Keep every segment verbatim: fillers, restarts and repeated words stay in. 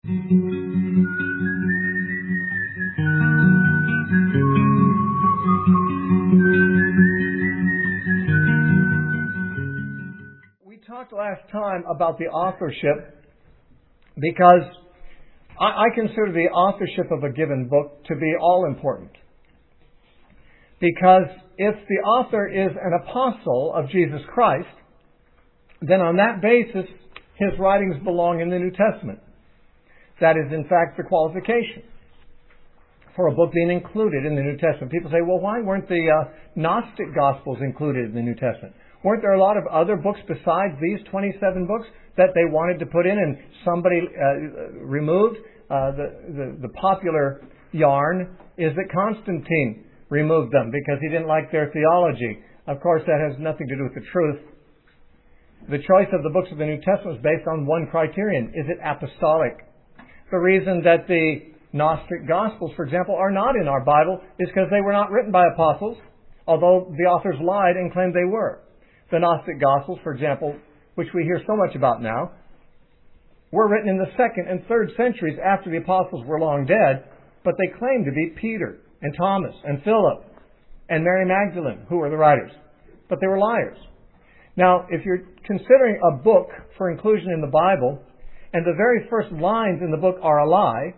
We talked last time about the authorship because I, I consider the authorship of a given book to be all important. Because if the author is an apostle of Jesus Christ, then on that basis, his writings belong in the New Testament. That is, in fact, the qualification for a book being included in the New Testament. People say, well, why weren't the uh, Gnostic Gospels included in the New Testament? Weren't there a lot of other books besides these twenty-seven books that they wanted to put in and somebody uh, removed? Uh, the, the, the popular yarn is that Constantine removed them because he didn't like their theology. Of course, that has nothing to do with the truth. The choice of the books of the New Testament is based on one criterion. Is it apostolic? The reason that the Gnostic Gospels, for example, are not in our Bible is because they were not written by apostles, although the authors lied and claimed they were. The Gnostic Gospels, for example, which we hear so much about now, were written in the second and third centuries after the apostles were long dead, but they claimed to be Peter and Thomas and Philip and Mary Magdalene, who were the writers. But they were liars. Now, if you're considering a book for inclusion in the Bible, and the very first lines in the book are a lie,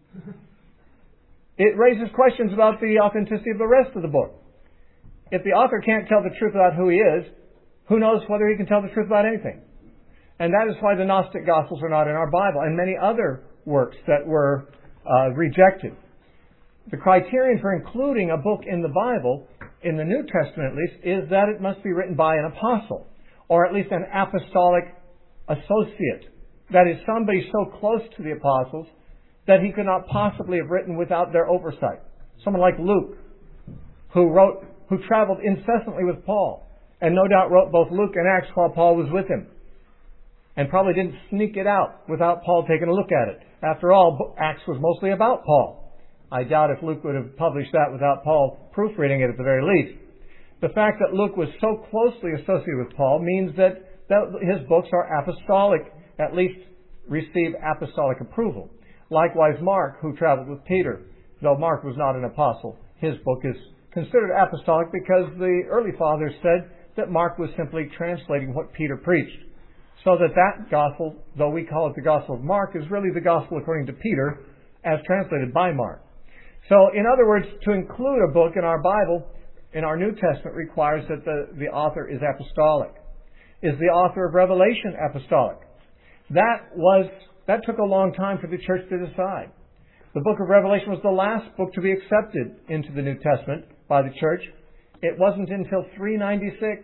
it raises questions about the authenticity of the rest of the book. If the author can't tell the truth about who he is, who knows whether he can tell the truth about anything? And that is why the Gnostic Gospels are not in our Bible, and many other works that were uh, rejected. The criterion for including a book in the Bible, in the New Testament at least, is that it must be written by an apostle, or at least an apostolic associate. That is, somebody so close to the apostles that he could not possibly have written without their oversight. Someone like Luke, who wrote, who traveled incessantly with Paul, and no doubt wrote both Luke and Acts while Paul was with him, and probably didn't sneak it out without Paul taking a look at it. After all, Acts was mostly about Paul. I doubt if Luke would have published that without Paul proofreading it at the very least. The fact that Luke was so closely associated with Paul means that, that his books are apostolic, at least receive apostolic approval. Likewise, Mark, who traveled with Peter, though Mark was not an apostle, his book is considered apostolic because the early fathers said that Mark was simply translating what Peter preached. So that that gospel, though we call it the Gospel of Mark, is really the gospel according to Peter as translated by Mark. So, in other words, to include a book in our Bible, in our New Testament, requires that the, the author is apostolic. Is the author of Revelation apostolic? That was that took a long time for the church to decide. The book of Revelation was the last book to be accepted into the New Testament by the church. It wasn't until three ninety-six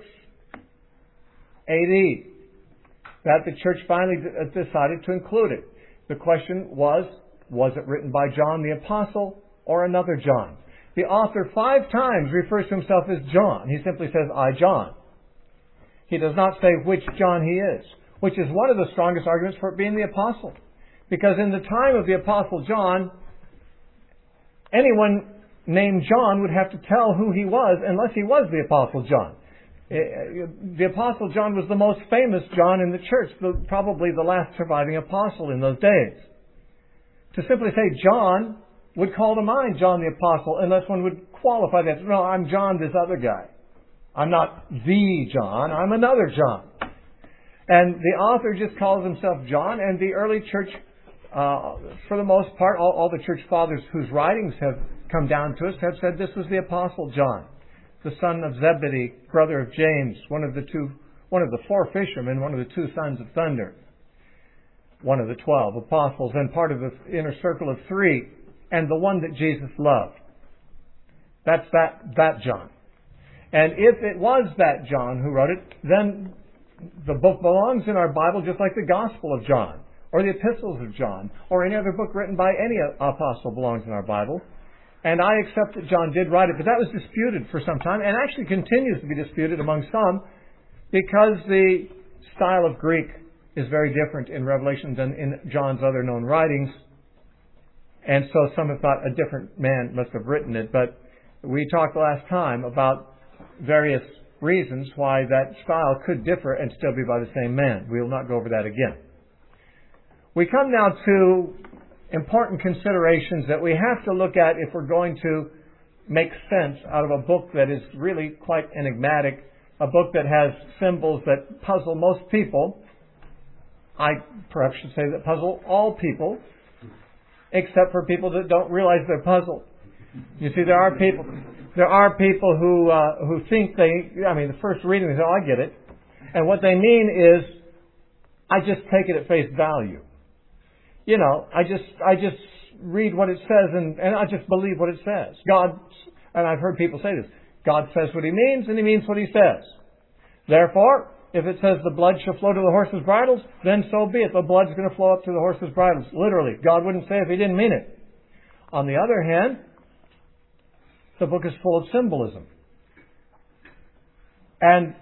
A D that the church finally decided to include it. The question was, was it written by John the Apostle or another John? The author five times refers to himself as John. He simply says, I, John. He does not say which John he is, which is one of the strongest arguments for it being the Apostle. Because in the time of the Apostle John, anyone named John would have to tell who he was unless he was the Apostle John. The Apostle John was the most famous John in the church, the, probably the last surviving apostle in those days. To simply say John would call to mind John the Apostle unless one would qualify that. No, I'm John, this other guy. I'm not the John, I'm another John. And the author just calls himself John, and the early church, uh, for the most part, all, all the church fathers whose writings have come down to us have said this was the Apostle John, the son of Zebedee, brother of James, one of the two, one of the four fishermen, one of the two sons of thunder, one of the twelve apostles, and part of the inner circle of three, and the one that Jesus loved. That's that, that John. And if it was that John who wrote it, then the book belongs in our Bible just like the Gospel of John, or the Epistles of John, or any other book written by any apostle belongs in our Bible. And I accept that John did write it, but that was disputed for some time, and actually continues to be disputed among some, because the style of Greek is very different in Revelation than in John's other known writings. And so some have thought a different man must have written it, but we talked last time about various reasons why that style could differ and still be by the same man. We will not go over that again. We come now to important considerations that we have to look at if we're going to make sense out of a book that is really quite enigmatic, a book that has symbols that puzzle most people. I perhaps should say that puzzle all people, except for people that don't realize they're puzzled. You see, there are people, there are people who uh, who think they, I mean, the first reading they say, "Oh, I get it," and what they mean is, I just take it at face value. You know, I just I just read what it says and, and I just believe what it says. God, and I've heard people say this, God says what He means and He means what He says. Therefore, if it says the blood shall flow to the horses' bridles, then so be it. The blood's going to flow up to the horses' bridles. Literally. God wouldn't say if He didn't mean it. On the other hand, the book is full of symbolism. And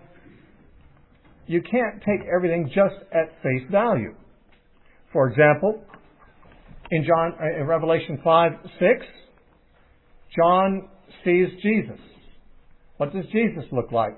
you can't take everything just at face value. For example, in John, in Revelation five six, John sees Jesus. What does Jesus look like?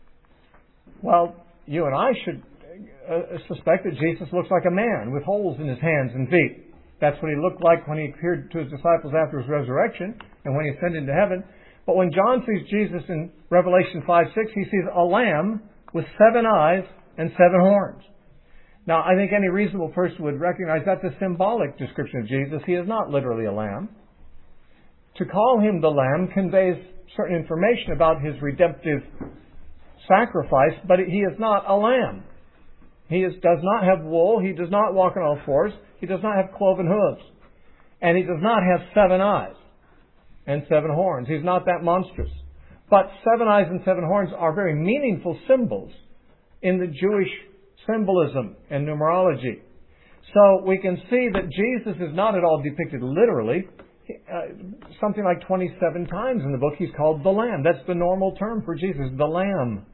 Well, you and I should uh, suspect that Jesus looks like a man with holes in his hands and feet. That's what He looked like when He appeared to His disciples after His resurrection and when He ascended into heaven. But when John sees Jesus in Revelation five six, he sees a lamb with seven eyes and seven horns. Now, I think any reasonable person would recognize that's a symbolic description of Jesus. He is not literally a lamb. To call Him the Lamb conveys certain information about His redemptive sacrifice, but He is not a lamb. He is, does not have wool. He does not walk on all fours. He does not have cloven hooves. And He does not have seven eyes and seven horns. He's not that monstrous. But seven eyes and seven horns are very meaningful symbols in the Jewish symbolism and numerology. So we can see that Jesus is not at all depicted literally. Uh, something like twenty-seven times in the book He's called the Lamb. That's the normal term for Jesus, the Lamb.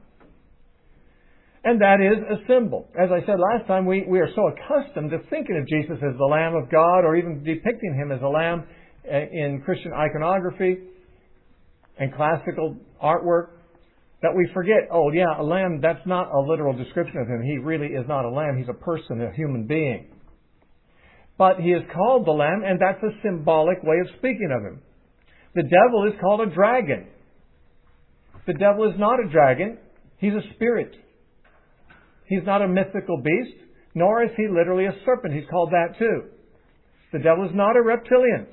And that is a symbol. As I said last time, we, we are so accustomed to thinking of Jesus as the Lamb of God, or even depicting Him as a lamb in Christian iconography and classical artwork, that we forget, oh yeah, a lamb, that's not a literal description of Him. He really is not a lamb. He's a person, a human being. But He is called the Lamb, and that's a symbolic way of speaking of Him. The devil is called a dragon. The devil is not a dragon. He's a spirit. He's not a mythical beast, nor is he literally a serpent. He's called that too. The devil is not a reptilian.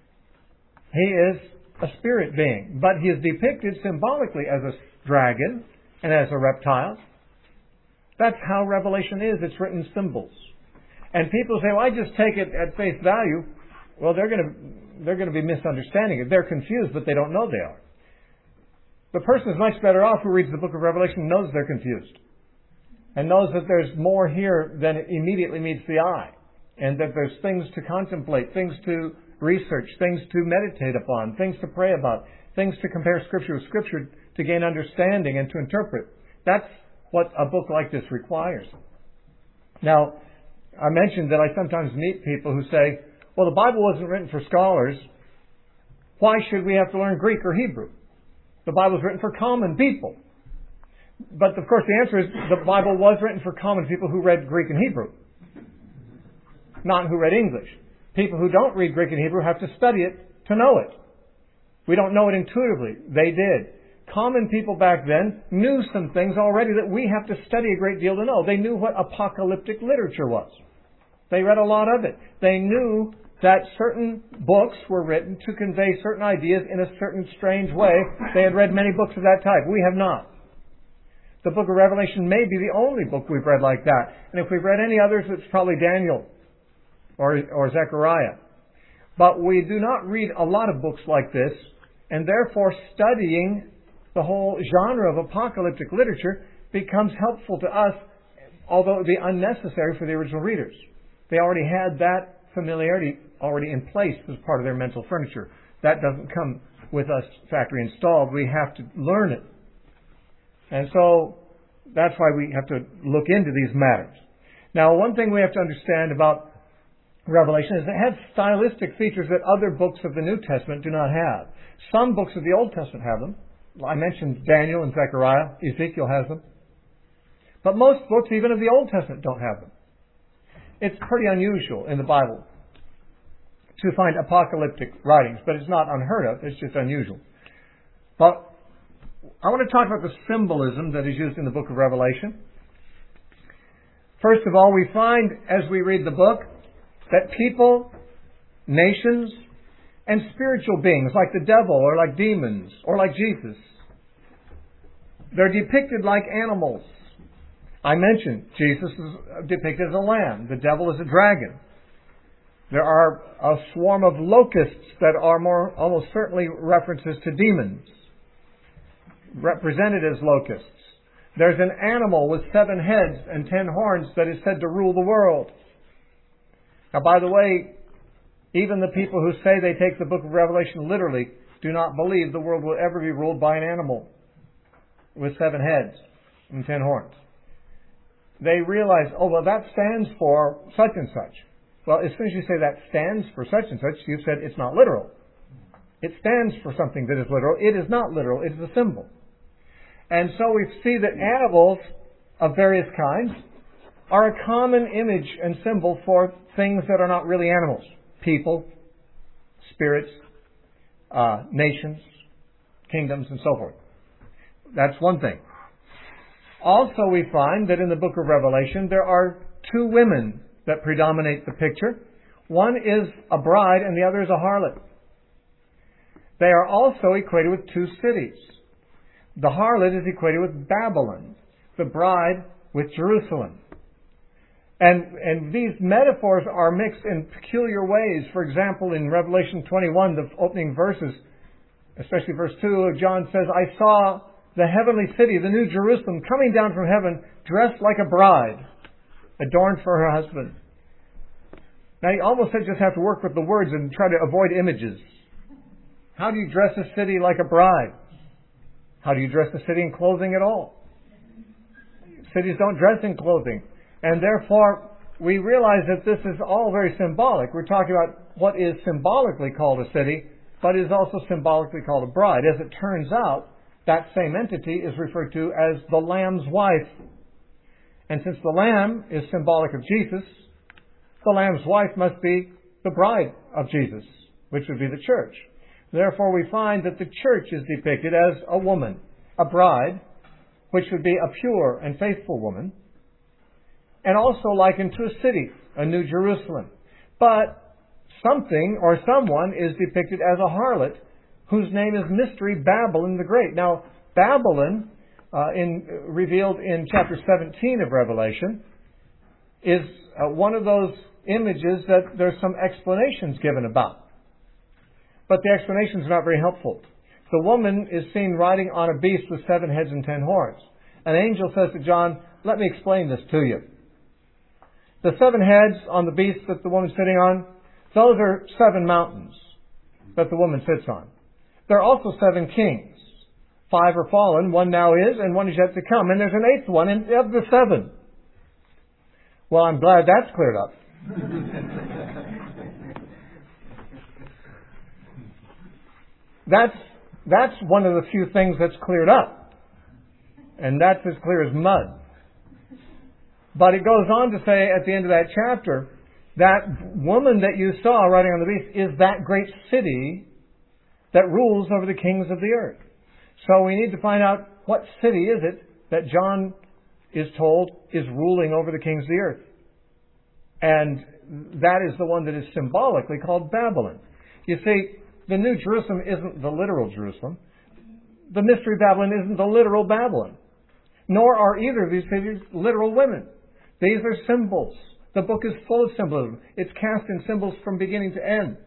He is a spirit being. But he is depicted symbolically as a dragon and as a reptile. That's how Revelation is. It's written in symbols. And people say, well, I just take it at face value. Well, they're going to they're going to be misunderstanding it. They're confused, but they don't know they are. The person is much better off who reads the book of Revelation and knows they're confused. And knows that there's more here than it immediately meets the eye. And that there's things to contemplate, things to research, things to meditate upon, things to pray about, things to compare Scripture with Scripture to gain understanding and to interpret. That's what a book like this requires. Now, I mentioned that I sometimes meet people who say, well, the Bible wasn't written for scholars. Why should we have to learn Greek or Hebrew? The Bible was written for common people. But, of course, the answer is the Bible was written for common people who read Greek and Hebrew, not who read English. People who don't read Greek and Hebrew have to study it to know it. We don't know it intuitively. They did. Common people back then knew some things already that we have to study a great deal to know. They knew what apocalyptic literature was. They read a lot of it. They knew that certain books were written to convey certain ideas in a certain strange way. They had read many books of that type. We have not. The book of Revelation may be the only book we've read like that. And if we've read any others, it's probably Daniel or, or Zechariah. But we do not read a lot of books like this, and therefore studying the whole genre of apocalyptic literature becomes helpful to us, although it would be unnecessary for the original readers. They already had that familiarity already in place as part of their mental furniture. That doesn't come with us factory installed. We have to learn it. And so that's why we have to look into these matters. Now, one thing we have to understand about Revelation is it has stylistic features that other books of the New Testament do not have. Some books of the Old Testament have them. I mentioned Daniel and Zechariah. Ezekiel has them. But most books, even of the Old Testament, don't have them. It's pretty unusual in the Bible. to find apocalyptic writings, but it's not unheard of. It's just unusual. But I want to talk about the symbolism that is used in the book of Revelation. First of all, we find as we read the book that people, nations, and spiritual beings like the devil or like demons or like Jesus, they're depicted like animals. I mentioned Jesus is depicted as a lamb. The devil is a dragon. There are a swarm of locusts that are more almost certainly references to demons, represented as locusts. There's an animal with seven heads and ten horns that is said to rule the world. Now, by the way, even the people who say they take the book of Revelation literally do not believe the world will ever be ruled by an animal with seven heads and ten horns. They realize, oh, well, that stands for such and such. Well, as soon as you say that stands for such and such, you've said it's not literal. It stands for something that is literal. It is not literal. It is a symbol. And so we see that animals of various kinds are a common image and symbol for things that are not really animals. People, spirits, uh, nations, kingdoms, and so forth. That's one thing. Also, we find that in the book of Revelation, there are two women that predominate the picture. One is a bride and the other is a harlot. They are also equated with two cities. The harlot is equated with Babylon, the bride with Jerusalem. And, and these metaphors are mixed in peculiar ways. For example, in Revelation twenty-one, the opening verses, especially verse two, John says, I saw the heavenly city, the new Jerusalem, coming down from heaven, dressed like a bride, adorned for her husband. Now, you almost just have to work with the words and try to avoid images. How do you dress a city like a bride? How do you dress a city in clothing at all? Cities don't dress in clothing. And therefore, we realize that this is all very symbolic. We're talking about what is symbolically called a city, but is also symbolically called a bride. As it turns out, that same entity is referred to as the Lamb's wife. And since the Lamb is symbolic of Jesus, the Lamb's wife must be the bride of Jesus, which would be the church. Therefore, we find that the church is depicted as a woman, a bride, which would be a pure and faithful woman, and also likened to a city, a New Jerusalem. But something or someone is depicted as a harlot, whose name is Mystery Babylon the Great. Now, Babylon, uh, in, revealed in chapter seventeen of Revelation, is uh, one of those images that there's some explanations given about. But the explanations are not very helpful. The woman is seen riding on a beast with seven heads and ten horns. An angel says to John, let me explain this to you. The seven heads on the beast that the woman's sitting on, those are seven mountains that the woman sits on. There are also seven kings. Five are fallen, one now is, and one is yet to come. And there's an eighth one in, of the seven. Well, I'm glad that's cleared up. That's, that's one of the few things that's cleared up. And that's as clear as mud. But it goes on to say at the end of that chapter, that woman that you saw riding on the beast is that great city that rules over the kings of the earth. So we need to find out what city is it that John is told is ruling over the kings of the earth. And that is the one that is symbolically called Babylon. You see, the New Jerusalem isn't the literal Jerusalem. The Mystery Babylon isn't the literal Babylon. Nor are either of these cities literal women. These are symbols. The book is full of symbolism. It's cast in symbols from beginning to end.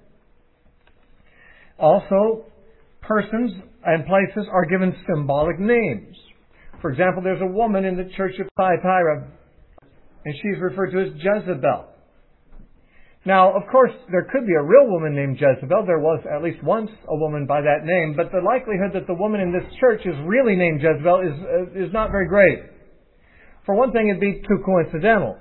Also, persons and places are given symbolic names. For example, there's a woman in the church of Thyatira, and she's referred to as Jezebel. Now, of course, there could be a real woman named Jezebel. There was at least once a woman by that name, but the likelihood that the woman in this church is really named Jezebel is, uh, is not very great. For one thing, it'd be too coincidental.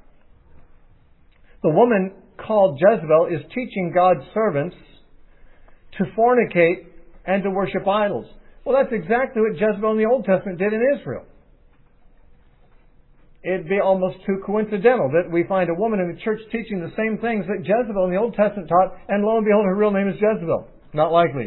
The woman called Jezebel is teaching God's servants to fornicate and to worship idols. Well, that's exactly what Jezebel in the Old Testament did in Israel. it'd be almost too coincidental that we find a woman in the church teaching the same things that Jezebel in the Old Testament taught, and lo and behold, her real name is Jezebel. Not likely.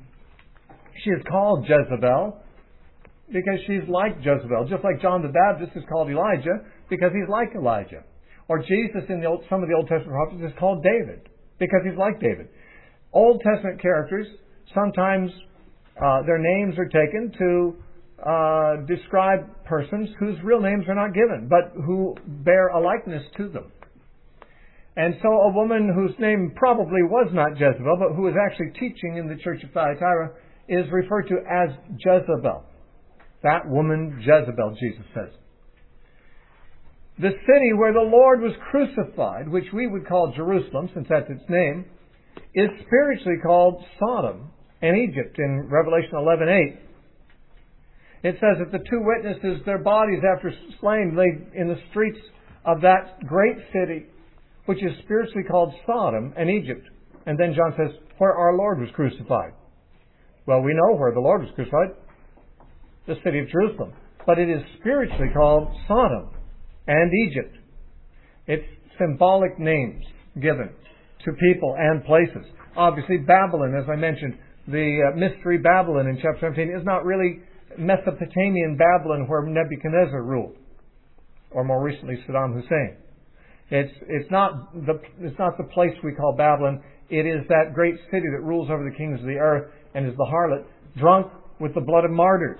She is called Jezebel because she's like Jezebel, just like John the Baptist is called Elijah because he's like Elijah. Or Jesus in the Old, some of the Old Testament prophets is called David because he's like David. Old Testament characters, sometimes uh, their names are taken to uh, describe persons whose real names are not given, but who bear a likeness to them. And so a woman whose name probably was not Jezebel, but who was actually teaching in the church of Thyatira, is referred to as Jezebel. That woman, Jezebel, Jesus says. The city where the Lord was crucified, which we would call Jerusalem, since that's its name, is spiritually called Sodom and Egypt in Revelation eleven eight. It says that the two witnesses, their bodies after slain, lay in the streets of that great city, which is spiritually called Sodom and Egypt. And then John says, where our Lord was crucified. Well, we know where the Lord was crucified, the city of Jerusalem. But it is spiritually called Sodom and Egypt. It's symbolic names given to people and places. Obviously, Babylon, as I mentioned, the uh, mystery Babylon in chapter seventeen is not really Mesopotamian Babylon where Nebuchadnezzar ruled, or more recently Saddam Hussein. It's it's not the it's not the place we call Babylon. It is that great city that rules over the kings of the earth and is the harlot, drunk with the blood of martyrs.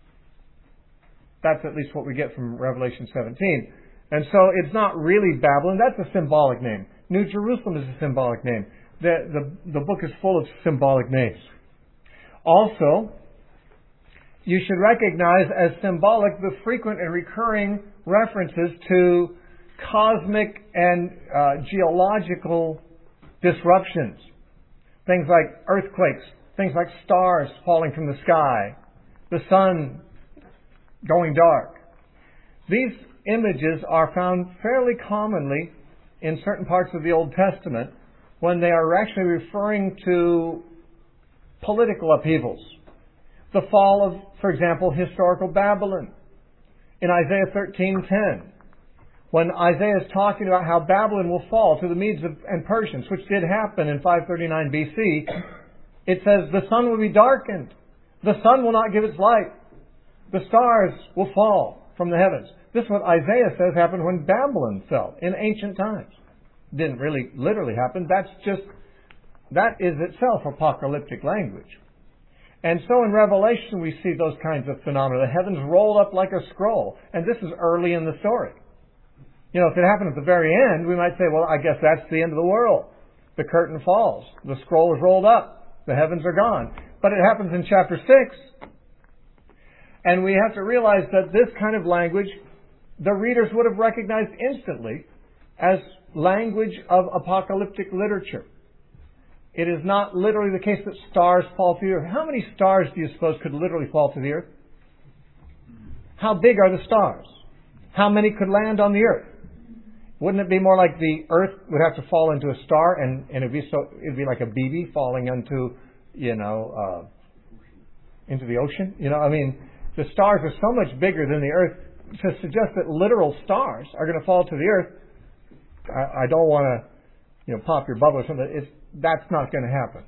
That's at least what we get from Revelation seventeen. And so it's not really Babylon. That's a symbolic name. New Jerusalem is a symbolic name. The, the, the book is full of symbolic names. Also, you should recognize as symbolic the frequent and recurring references to cosmic and uh, geological disruptions. Things like earthquakes, things like stars falling from the sky, the sun going dark. These images are found fairly commonly in certain parts of the Old Testament when they are actually referring to political upheavals. The fall of, for example, historical Babylon in Isaiah thirteen ten. When Isaiah is talking about how Babylon will fall to the Medes and Persians, which did happen in five thirty-nine B C, it says the sun will be darkened. The sun will not give its light. The stars will fall from the heavens. This is what Isaiah says happened when Babylon fell in ancient times. It didn't really literally happen. That's just, that is itself apocalyptic language. And so in Revelation we see those kinds of phenomena. The heavens rolled up like a scroll. And this is early in the story. You know, if it happened at the very end, we might say, well, I guess that's the end of the world. The curtain falls. The scroll is rolled up. The heavens are gone. But it happens in chapter six. And we have to realize that this kind of language, the readers would have recognized instantly as language of apocalyptic literature. It is not literally the case that stars fall to the earth. How many stars do you suppose could literally fall to the earth? How big are the stars? How many could land on the earth? Wouldn't it be more like the earth would have to fall into a star and, and it'd be so it'd be like a B B falling into, you know, uh, into the ocean? You know, I mean, the stars are so much bigger than the earth. To suggest that literal stars are going to fall to the earth, I, I don't want to, you know, pop your bubble or something. It's, that's not going to happen.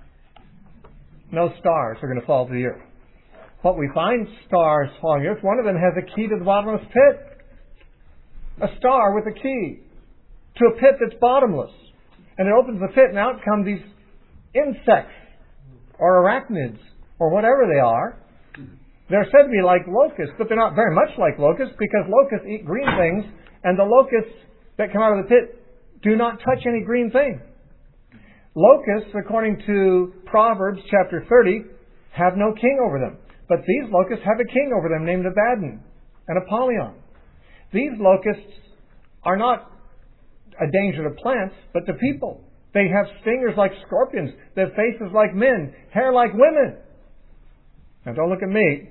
No stars are going to fall to the earth. But we find stars falling to the earth. One of them has a key to the bottomless pit. A star with a key to a pit that's bottomless. And it opens the pit and out come these insects or arachnids or whatever they are. They're said to be like locusts, but they're not very much like locusts because locusts eat green things and the locusts that come out of the pit do not touch any green thing. Locusts, according to Proverbs chapter thirty, have no king over them. But these locusts have a king over them named Abaddon and Apollyon. These locusts are not a danger to plants, but to people. They have stingers like scorpions. They have faces like men, hair like women. Now don't look at me.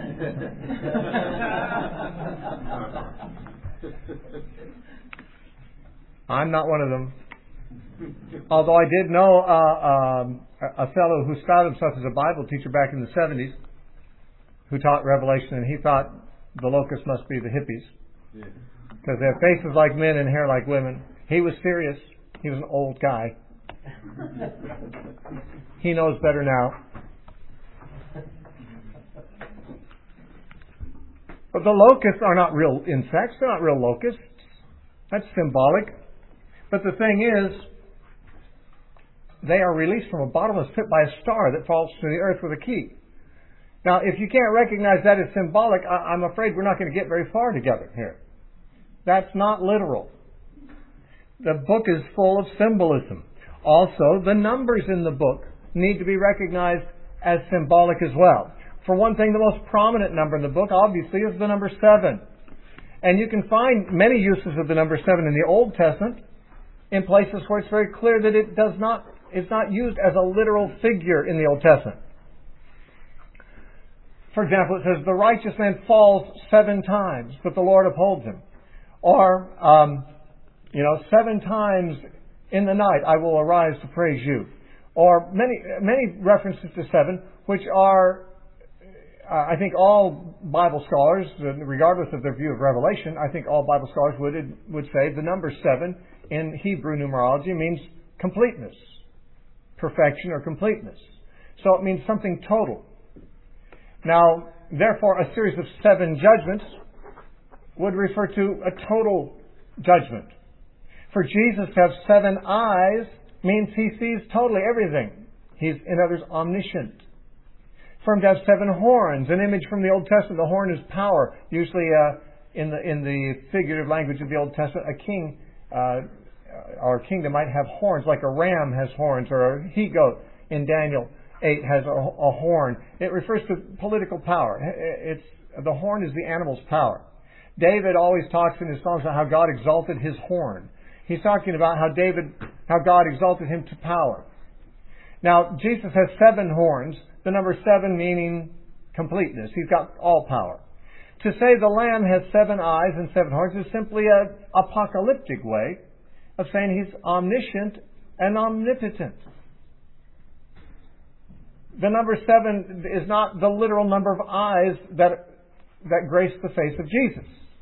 I'm not one of them. Although I did know uh, um, a fellow who styled himself as a Bible teacher back in the seventies who taught Revelation, and he thought the locusts must be the hippies. Yeah. Says they have faces like men and hair like women. He was serious. He was an old guy. He knows better now. But the locusts are not real insects. They're not real locusts. That's symbolic. But the thing is, they are released from a bottomless pit by a star that falls to the earth with a key. Now, if you can't recognize that as symbolic, I- I'm afraid we're not going to get very far together here. That's not literal. The book is full of symbolism. Also, the numbers in the book need to be recognized as symbolic as well. For one thing, the most prominent number in the book, obviously, is the number seven. And you can find many uses of the number seven in the Old Testament in places where it's very clear that it does not, it's not used as a literal figure in the Old Testament. For example, it says, the righteous man falls seven times, but the Lord upholds him. Or, um, you know, seven times in the night I will arise to praise you. Or many, many references to seven, which are, uh, I think all Bible scholars, regardless of their view of Revelation, I think all Bible scholars would, would say the number seven in Hebrew numerology means completeness, perfection or completeness. So it means something total. Now, therefore, a series of seven judgments would refer to a total judgment. For Jesus to have seven eyes means He sees totally everything. He's, in others, omniscient. For Him to have seven horns, an image from the Old Testament, the horn is power. Usually, uh, in the in the figurative language of the Old Testament, a king uh, or a kingdom might have horns, like a ram has horns, or a he-goat in Daniel eight has a, a horn. It refers to political power. It's the horn is the animal's power. David always talks in his songs about how God exalted his horn. He's talking about how David, how God exalted him to power. Now, Jesus has seven horns, the number seven meaning completeness. He's got all power. To say the Lamb has seven eyes and seven horns is simply an apocalyptic way of saying He's omniscient and omnipotent. The number seven is not the literal number of eyes that, that grace the face of Jesus.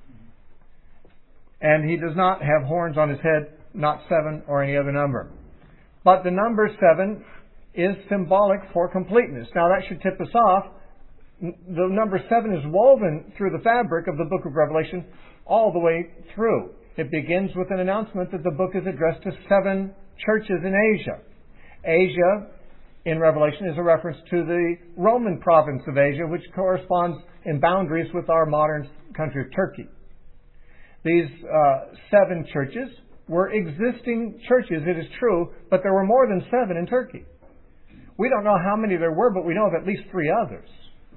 And He does not have horns on His head, not seven or any other number. But the number seven is symbolic for completeness. Now that should tip us off. The number seven is woven through the fabric of the book of Revelation all the way through. It begins with an announcement that the book is addressed to seven churches in Asia. Asia, in Revelation, is a reference to the Roman province of Asia, which corresponds in boundaries with our modern country of Turkey. These uh, seven churches were existing churches, it is true, but there were more than seven in Turkey. We don't know how many there were, but we know of at least three others.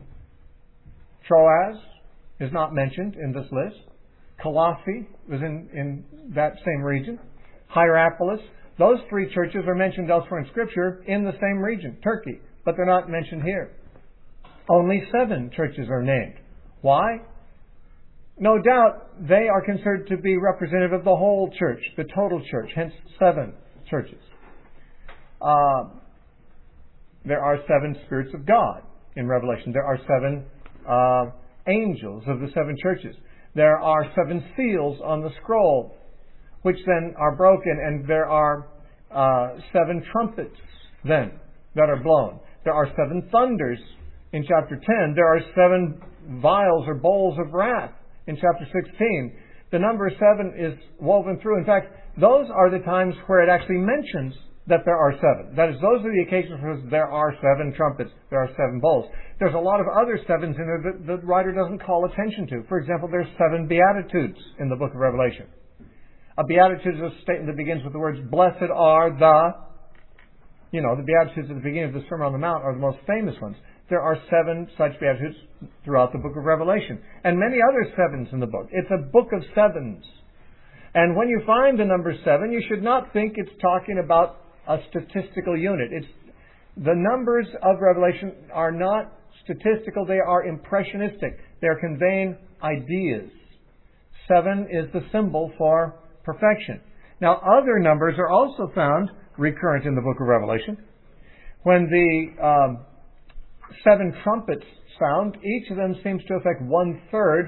Troas is not mentioned in this list. Colossae was in, in that same region. Hierapolis. Those three churches are mentioned elsewhere in Scripture in the same region, Turkey, but they're not mentioned here. Only seven churches are named. Why? No doubt they are considered to be representative of the whole church, the total church, hence seven churches. Uh, there are seven spirits of God in Revelation. There are seven uh, angels of the seven churches. There are seven seals on the scroll, which then are broken, and there are uh, seven trumpets then that are blown. There are seven thunders in chapter ten. There are seven vials or bowls of wrath in chapter sixteen. The number seven is woven through. In fact, those are the times where it actually mentions that there are seven. That is, those are the occasions where there are seven trumpets, there are seven bowls. There's a lot of other sevens in there that the writer doesn't call attention to. For example, there's seven Beatitudes in the book of Revelation. A Beatitude is a statement that begins with the words, blessed are the, you know, the Beatitudes at the beginning of the Sermon on the Mount are the most famous ones. There are seven such Beatitudes throughout the book of Revelation. And many other sevens in the book. It's a book of sevens. And when you find the number seven, you should not think it's talking about a statistical unit. It's the numbers of Revelation are not statistical, they are impressionistic. They're conveying ideas. Seven is the symbol for perfection. Now, other numbers are also found recurrent in the book of Revelation. When the um, seven trumpets sound, each of them seems to affect one-third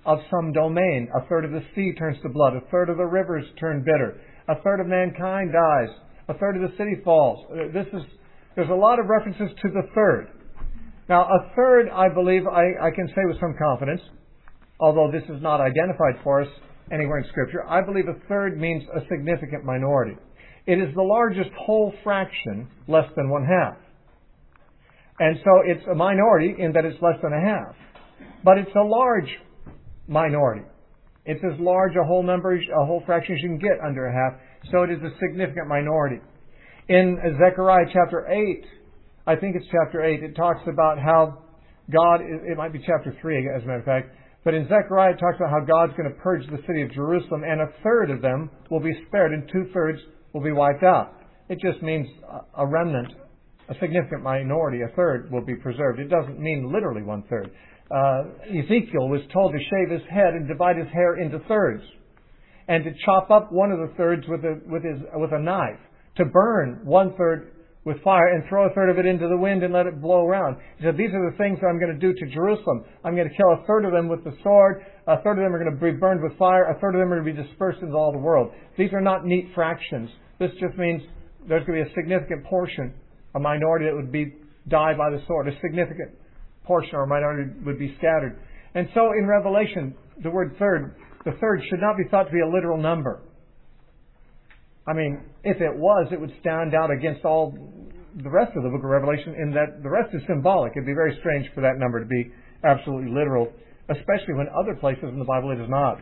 of some domain. A third of the sea turns to blood. A third of the rivers turn bitter. A third of mankind dies. A third of the city falls. This is, there's a lot of references to the third. Now, a third, I believe, I, I can say with some confidence, although this is not identified for us anywhere in Scripture, I believe a third means a significant minority. It is the largest whole fraction, less than one half. And so it's a minority in that it's less than a half. But it's a large minority. It's as large a whole number, a whole fraction as you can get under a half. So it is a significant minority. In Zechariah chapter eight, I think it's chapter eight, it talks about how God, it might be chapter three as a matter of fact, but in Zechariah it talks about how God's going to purge the city of Jerusalem, and a third of them will be spared and two-thirds will be wiped out. It just means a remnant, a significant minority, a third will be preserved. It doesn't mean literally one-third. Uh, Ezekiel was told to shave his head and divide his hair into thirds, and to chop up one of the thirds with a, with his, with a knife, to burn one-third with fire and throw a third of it into the wind and let it blow around. He said, these are the things that I'm going to do to Jerusalem. I'm going to kill a third of them with the sword. A third of them are going to be burned with fire. A third of them are going to be dispersed into all the world. These are not neat fractions. This just means there's going to be a significant portion, a minority that would be die by the sword. A significant portion or a minority would be scattered. And so in Revelation, the word third, the third should not be thought to be a literal number. I mean, if it was, it would stand out against all the rest of the book of Revelation in that the rest is symbolic. It'd be very strange for that number to be absolutely literal, especially when other places in the Bible it is not.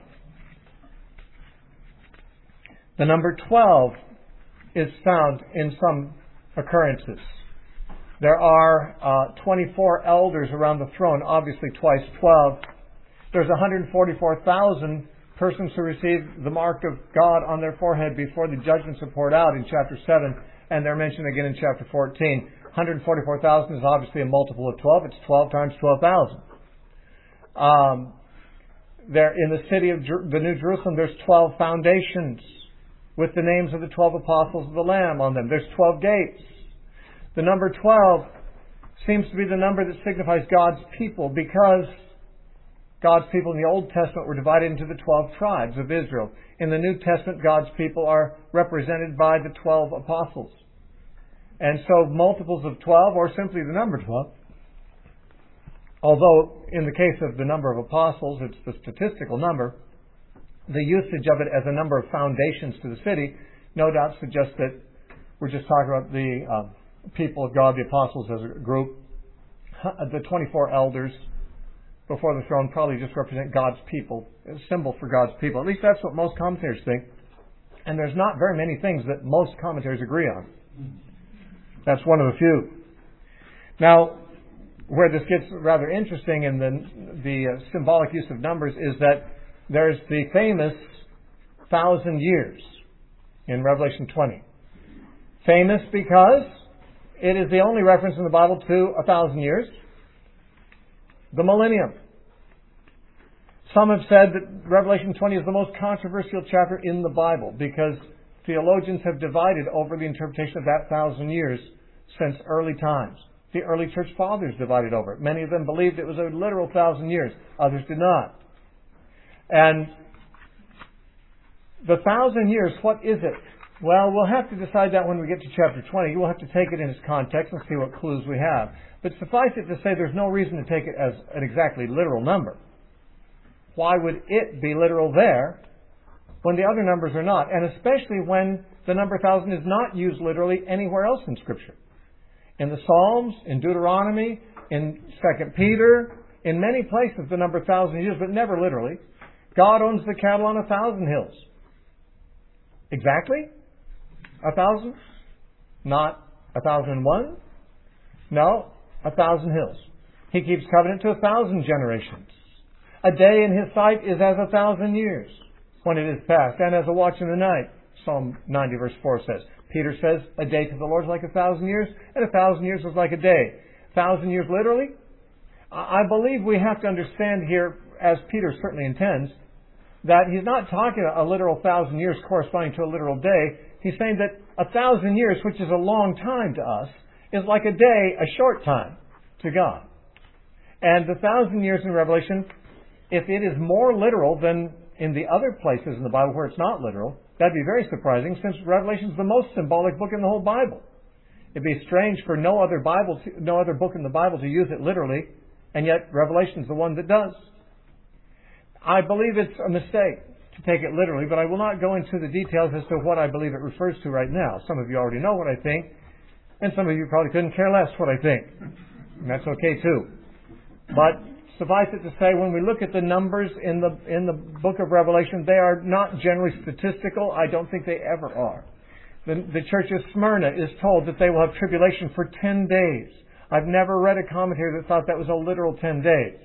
The number twelve is found in some occurrences. There are uh, twenty-four elders around the throne, obviously twice twelve. There's one hundred forty-four thousand persons who receive the mark of God on their forehead before the judgments are poured out in chapter seven, and they're mentioned again in chapter fourteen. one hundred forty-four thousand is obviously a multiple of twelve. It's twelve times twelve thousand. Um, there in the city of Jer- the New Jerusalem, there's twelve foundations with the names of the twelve apostles of the Lamb on them. There's twelve gates. The number twelve seems to be the number that signifies God's people, because God's people in the Old Testament were divided into the twelve tribes of Israel. In the New Testament, God's people are represented by the twelve apostles. And so multiples of twelve, or simply the number twelve, although in the case of the number of apostles, it's the statistical number, the usage of it as a number of foundations to the city no doubt suggests that we're just talking about the uh, people of God, the apostles as a group. The twenty-four elders before the throne probably just represent God's people, a symbol for God's people. At least that's what most commentators think. And there's not very many things that most commentators agree on. That's one of the few. Now, where this gets rather interesting in the, the uh, symbolic use of numbers is that there's the famous thousand years in Revelation twenty. Famous because it is the only reference in the Bible to a thousand years. The millennium. Some have said that Revelation twenty is the most controversial chapter in the Bible because theologians have divided over the interpretation of that thousand years since early times. The early church fathers divided over it. Many of them believed it was a literal thousand years. Others did not. And the thousand years, what is it? Well, we'll have to decide that when we get to chapter twenty. We'll have to take it in its context and see what clues we have. But suffice it to say, there's no reason to take it as an exactly literal number. Why would it be literal there when the other numbers are not? And especially when the number thousand is not used literally anywhere else in Scripture. In the Psalms, in Deuteronomy, in Second Peter, in many places the number thousand is used, but never literally. God owns the cattle on a thousand hills. Exactly? A thousand? Not a thousand and one? No, a thousand hills. He keeps covenant to a thousand generations. A day in His sight is as a thousand years when it is past, and as a watch in the night. Psalm ninety verse four says. Peter says, a day to the Lord is like a thousand years, and a thousand years is like a day. A thousand years literally? I believe we have to understand here, as Peter certainly intends, that he's not talking a literal thousand years corresponding to a literal day. He's saying that a thousand years, which is a long time to us, is like a day, a short time to God. And the thousand years in Revelation if it is more literal than in the other places in the Bible where it's not literal, that'd be very surprising, since Revelation is the most symbolic book in the whole Bible. It'd be strange for no other Bible, to, no other book in the Bible to use it literally, and yet Revelation is the one that does. I believe it's a mistake to take it literally, but I will not go into the details as to what I believe it refers to right now. Some of you already know what I think, and some of you probably couldn't care less what I think. And that's okay too. But suffice it to say, when we look at the numbers in the in the book of Revelation, they are not generally statistical. I don't think they ever are. The, the church of Smyrna is told that they will have tribulation for ten days. I've never read a commentary that thought that was a literal ten days.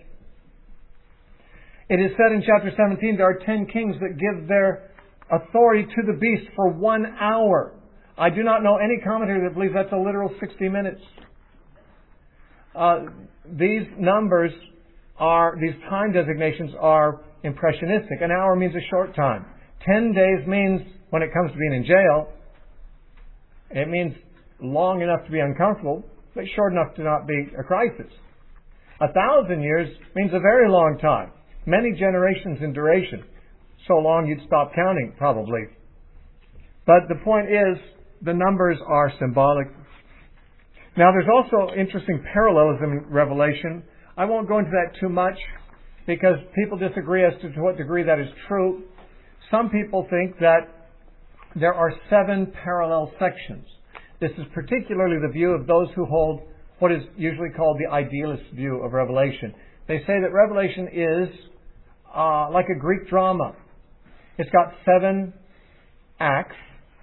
It is said in chapter seventeen there are ten kings that give their authority to the beast for one hour. I do not know any commentator that believes that's a literal sixty minutes. Uh, these numbers are, these time designations are impressionistic. An hour means a short time. Ten days means, when it comes to being in jail, it means long enough to be uncomfortable, but short enough to not be a crisis. A thousand years means a very long time. Many generations in duration. So long you'd stop counting, probably. But the point is, the numbers are symbolic. Now, there's also interesting parallelism in Revelation. I won't go into that too much because people disagree as to, to what degree that is true. Some people think that there are seven parallel sections. This is particularly the view of those who hold what is usually called the idealist view of Revelation. They say that Revelation is uh, like a Greek drama. It's got seven acts,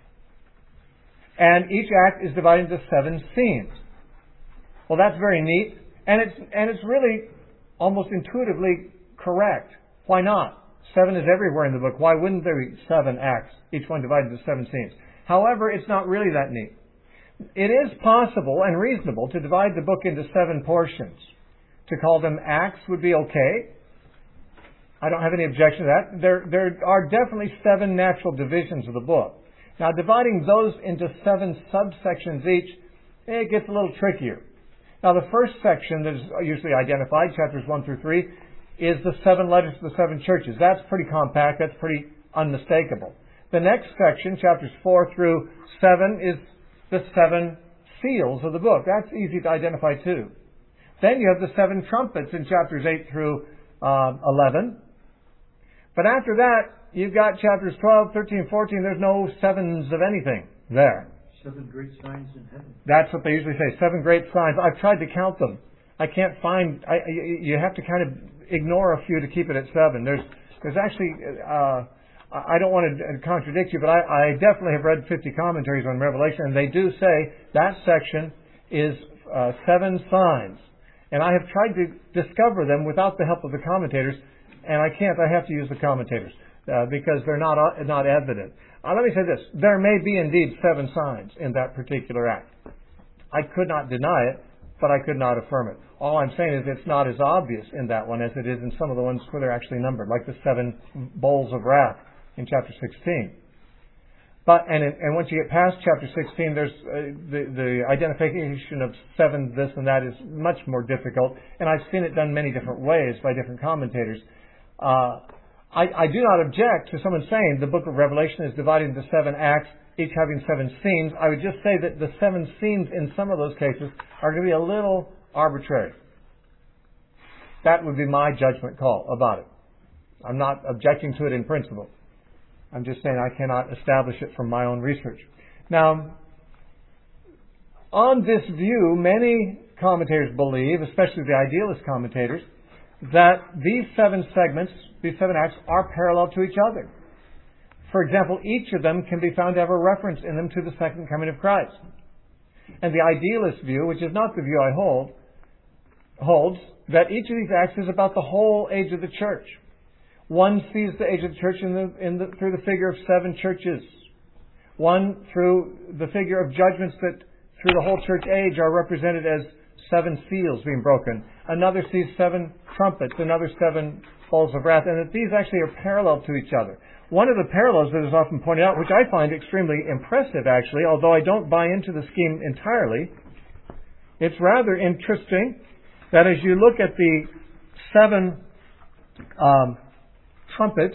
and each act is divided into seven scenes. Well, that's very neat, and it's and it's really almost intuitively correct. Why not? Seven is everywhere in the book. Why wouldn't there be seven acts, each one divided into seven scenes? However, it's not really that neat. It is possible and reasonable to divide the book into seven portions. To call them acts would be okay. I don't have any objection to that. There, there are definitely seven natural divisions of the book. Now, dividing those into seven subsections each, it gets a little trickier. Now, the first section that is usually identified, chapters one through three, is the seven letters to the seven churches. That's pretty compact. That's pretty unmistakable. The next section, chapters four through seven, is the seven seals of the book. That's easy to identify too. Then you have the seven trumpets in chapters eight through uh, eleven. But after that, you've got chapters twelve, thirteen, fourteen. There's no sevens of anything there. Seven great signs in heaven. That's what they usually say. Seven great signs. I've tried to count them. I can't find. I, you have to kind of ignore a few to keep it at seven. There's, there's actually. Uh, I don't want to contradict you, but I, I definitely have read fifty commentaries on Revelation, and they do say that section is uh, seven signs. And I have tried to discover them without the help of the commentators, and I can't. I have to use the commentators uh, because they're not uh, not evident. Uh, let me say this. There may be indeed seven signs in that particular act. I could not deny it, but I could not affirm it. All I'm saying is it's not as obvious in that one as it is in some of the ones where they're actually numbered, like the seven bowls of wrath in chapter sixteen. But and it, and once you get past chapter sixteen, there's uh, the the identification of seven, this and that is much more difficult, and I've seen it done many different ways by different commentators. Uh, I, I do not object to someone saying the book of Revelation is divided into seven acts, each having seven scenes. I would just say that the seven scenes in some of those cases are going to be a little arbitrary. That would be my judgment call about it. I'm not objecting to it in principle. I'm just saying I cannot establish it from my own research. Now, on this view, many commentators believe, especially the idealist commentators, that these seven segments, these seven acts, are parallel to each other. For example, each of them can be found to have a reference in them to the second coming of Christ. And the idealist view, which is not the view I hold, holds that each of these acts is about the whole age of the church. One sees the age of the church in the, in the, through the figure of seven churches. One through the figure of judgments that through the whole church age are represented as seven seals being broken. Another sees seven trumpets, another seven bowls of wrath, and that these actually are parallel to each other. One of the parallels that is often pointed out, which I find extremely impressive actually, although I don't buy into the scheme entirely, it's rather interesting that as you look at the seven um, trumpets,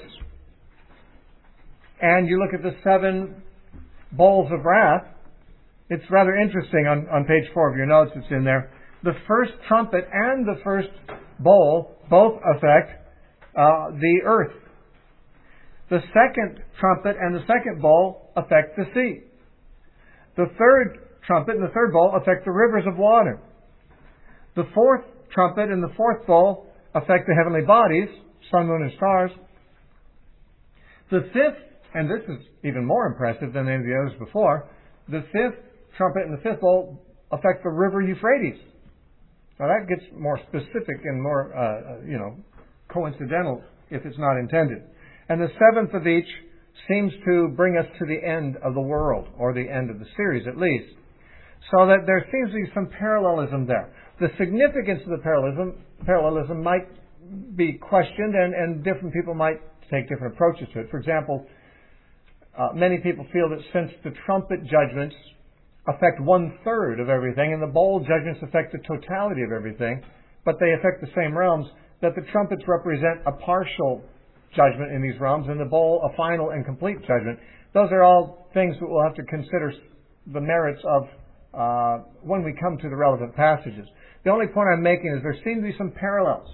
and you look at the seven bowls of wrath, it's rather interesting on, on page four of your notes, it's in there. The first trumpet and the first bowl both affect uh, the earth. The second trumpet and the second bowl affect the sea. The third trumpet and the third bowl affect the rivers of water. The fourth trumpet and the fourth bowl affect the heavenly bodies, sun, moon, and stars. The fifth, and this is even more impressive than any of the others before, the fifth trumpet and the fifth bowl affect the river Euphrates. Now that gets more specific and more, uh, you know, coincidental if it's not intended. And the seventh of each seems to bring us to the end of the world, or the end of the series at least. So that there seems to be some parallelism there. The significance of the parallelism, parallelism might be questioned, and, and different people might take different approaches to it. For example, uh, many people feel that since the trumpet judgments affect one-third of everything, and the bowl judgments affect the totality of everything, but they affect the same realms, that the trumpets represent a partial judgment in these realms, and the bowl a final and complete judgment. Those are all things that we'll have to consider the merits of uh, when we come to the relevant passages. The only point I'm making is there seem to be some parallels.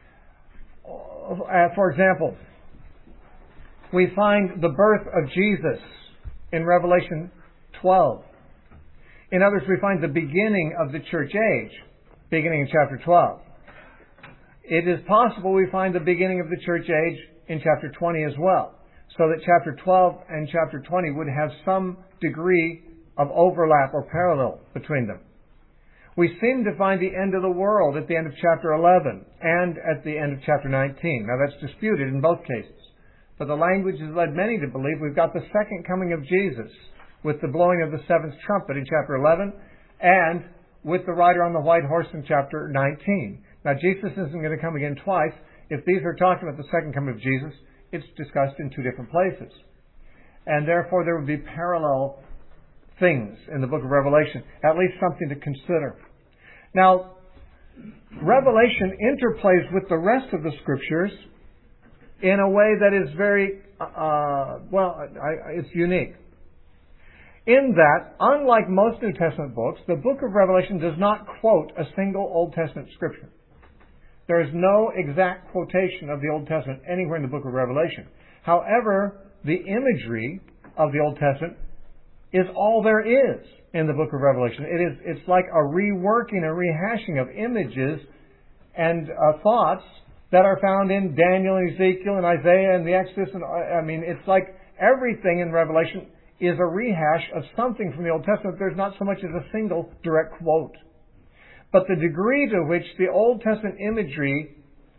Uh, for example, we find the birth of Jesus in Revelation twelve. In others, we find the beginning of the church age, beginning in chapter twelve. It is possible we find the beginning of the church age in chapter twenty as well, so that chapter twelve and chapter twenty would have some degree of overlap or parallel between them. We seem to find the end of the world at the end of chapter eleven and at the end of chapter nineteen. Now that's disputed in both cases, but the language has led many to believe we've got the second coming of Jesus with the blowing of the seventh trumpet in chapter eleven and with the rider on the white horse in chapter nineteen. Now Jesus isn't going to come again twice. If these are talking about the second coming of Jesus, it's discussed in two different places. And therefore there would be parallel things in the book of Revelation, at least something to consider. Now, Revelation interplays with the rest of the Scriptures in a way that is very, uh, well, I, it's unique. In that, unlike most New Testament books, the book of Revelation does not quote a single Old Testament Scripture. There is no exact quotation of the Old Testament anywhere in the book of Revelation. However, the imagery of the Old Testament is all there is in the book of Revelation. It is, it's like a reworking, a rehashing of images and uh, thoughts that are found in Daniel and Ezekiel and Isaiah and the Exodus. And I mean, it's like everything in Revelation is a rehash of something from the Old Testament. There's not so much as a single direct quote. But the degree to which the Old Testament imagery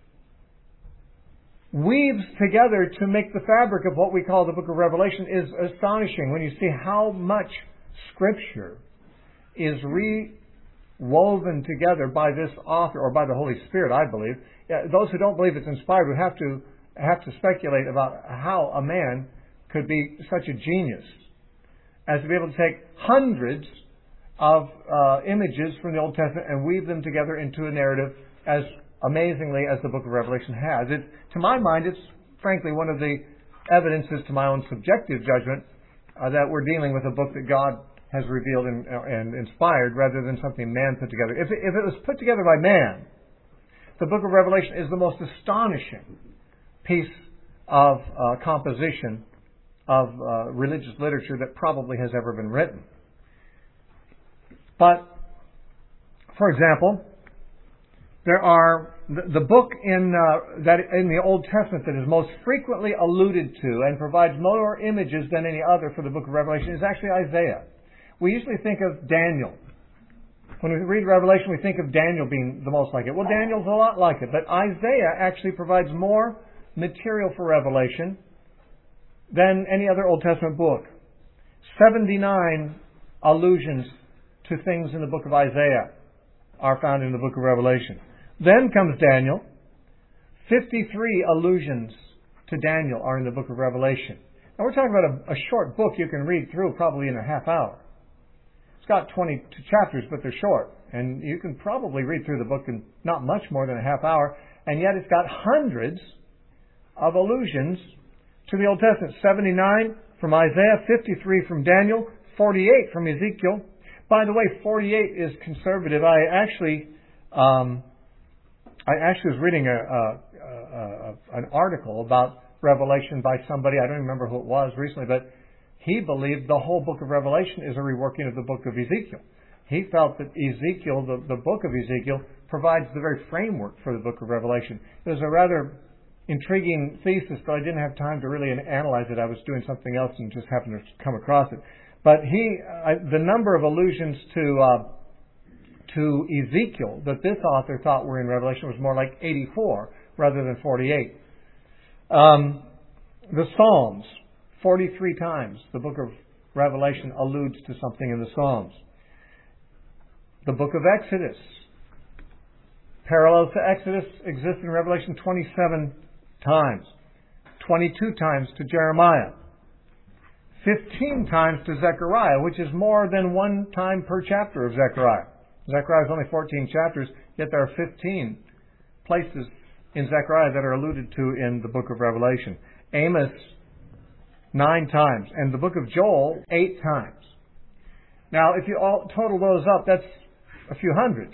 weaves together to make the fabric of what we call the book of Revelation is astonishing when you see how much Scripture is rewoven together by this author, or by the Holy Spirit, I believe. Those who don't believe it's inspired would have to have to speculate about how a man could be such a genius as to be able to take hundreds of uh, images from the Old Testament and weave them together into a narrative as amazingly as the book of Revelation has. It, to my mind, it's frankly one of the evidences to my own subjective judgment uh, that we're dealing with a book that God has revealed and, uh, and inspired rather than something man put together. If it, if it was put together by man, the book of Revelation is the most astonishing piece of uh, composition of uh, religious literature that probably has ever been written. But, for example, there are the, the book in uh, that in the Old Testament that is most frequently alluded to and provides more images than any other for the book of Revelation is actually Isaiah. We usually think of Daniel. When we read Revelation, we think of Daniel being the most like it. Well, Daniel's a lot like it, but Isaiah actually provides more material for Revelation than any other Old Testament book. seventy-nine allusions to things in the book of Isaiah are found in the book of Revelation. Then comes Daniel. fifty-three allusions to Daniel are in the book of Revelation. Now we're talking about a, a short book you can read through probably in a half hour. It's got twenty-two chapters, but they're short. And you can probably read through the book in not much more than a half hour. And yet it's got hundreds of allusions to the Old Testament. seventy-nine from Isaiah, fifty-three from Daniel, forty-eight from Ezekiel. By the way, forty-eight is conservative. I actually, um, I actually was reading a, a, a, a, an article about Revelation by somebody, I don't remember who it was recently, but he believed the whole book of Revelation is a reworking of the book of Ezekiel. He felt that Ezekiel, the, the book of Ezekiel, provides the very framework for the book of Revelation. It was a rather intriguing thesis, but I didn't have time to really analyze it. I was doing something else and just happened to come across it. But he, uh, the number of allusions to uh, to Ezekiel that this author thought were in Revelation was more like eighty-four rather than forty-eight. Um, the Psalms, forty-three times the book of Revelation alludes to something in the Psalms. The book of Exodus, parallels to Exodus, exist in Revelation twenty-seven times. twenty-two times to Jeremiah. fifteen times to Zechariah, which is more than one time per chapter of Zechariah. Zechariah is only fourteen chapters, yet there are fifteen places in Zechariah that are alluded to in the book of Revelation. Amos, nine times. And the book of Joel, eight times. Now, if you all total those up, that's a few hundred.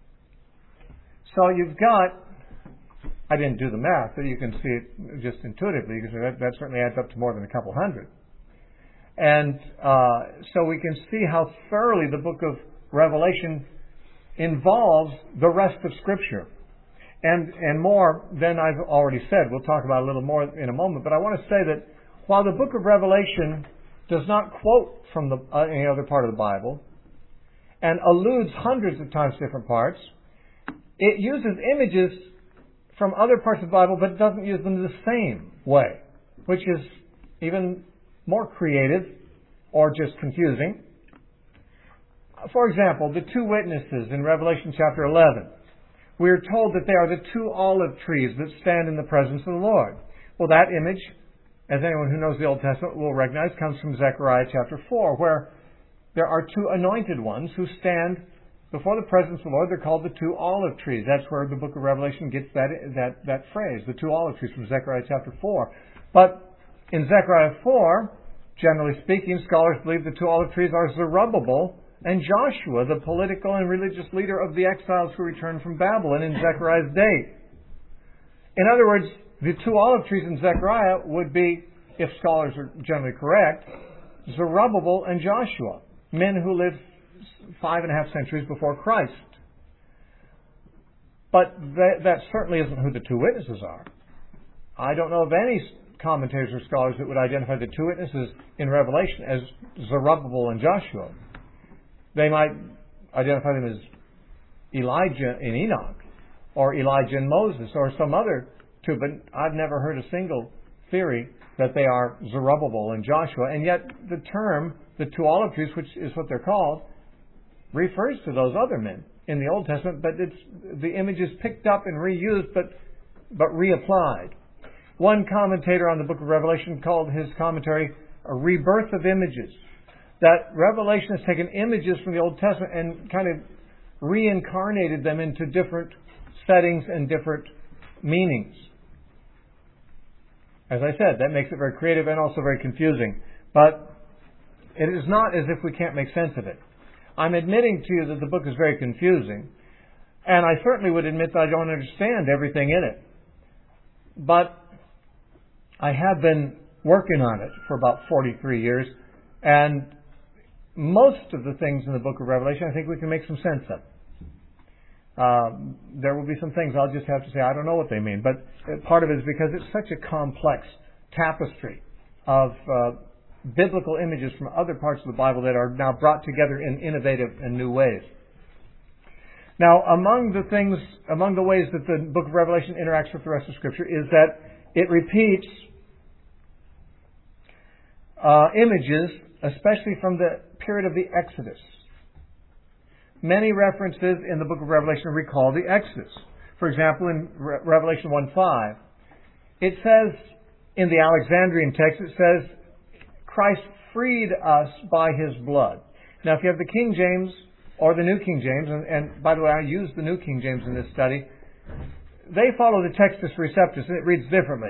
So you've got, I didn't do the math, but you can see it just intuitively, because that, that certainly adds up to more than a couple hundred. And uh, so we can see how thoroughly the book of Revelation involves the rest of Scripture. And and more than I've already said. We'll talk about it a little more in a moment. But I want to say that while the book of Revelation does not quote from the, uh, any other part of the Bible and alludes hundreds of times to different parts, it uses images from other parts of the Bible, but it doesn't use them the same way, which is even more creative or just confusing. For example, the two witnesses in Revelation chapter eleven. We are told that they are the two olive trees that stand in the presence of the Lord. Well, that image, as anyone who knows the Old Testament will recognize, comes from Zechariah chapter four, where there are two anointed ones who stand before the presence of the Lord. They're called the two olive trees. That's where the book of Revelation gets that, that, that phrase, the two olive trees, from Zechariah chapter four. But in Zechariah four, generally speaking, scholars believe the two olive trees are Zerubbabel and Joshua, the political and religious leader of the exiles who returned from Babylon in Zechariah's day. In other words, the two olive trees in Zechariah would be, if scholars are generally correct, Zerubbabel and Joshua, men who lived five and a half centuries before Christ. But that, that certainly isn't who the two witnesses are. I don't know of any commentators or scholars that would identify the two witnesses in Revelation as Zerubbabel and Joshua. They might identify them as Elijah and Enoch, or Elijah and Moses, or some other two, but I've never heard a single theory that they are Zerubbabel and Joshua, and yet the term, the two olive trees, which is what they're called, refers to those other men in the Old Testament, but it's the image is picked up and reused, but but reapplied. One commentator on the book of Revelation called his commentary a rebirth of images. That Revelation has taken images from the Old Testament and kind of reincarnated them into different settings and different meanings. As I said, that makes it very creative and also very confusing. But it is not as if we can't make sense of it. I'm admitting to you that the book is very confusing, and I certainly would admit that I don't understand everything in it. But I have been working on it for about forty-three years, and most of the things in the book of Revelation, I think we can make some sense of. Uh, there will be some things I'll just have to say, I don't know what they mean. But part of it is because it's such a complex tapestry of uh, biblical images from other parts of the Bible that are now brought together in innovative and new ways. Now, among the things, among the ways that the book of Revelation interacts with the rest of Scripture is that it repeats uh, images, especially from the period of the Exodus. Many references in the book of Revelation recall the Exodus. For example, in Re- Revelation one five, it says, in the Alexandrian text, it says, Christ freed us by His blood. Now, if you have the King James or the New King James, and, and by the way, I use the New King James in this study, they follow the Textus Receptus, and it reads differently.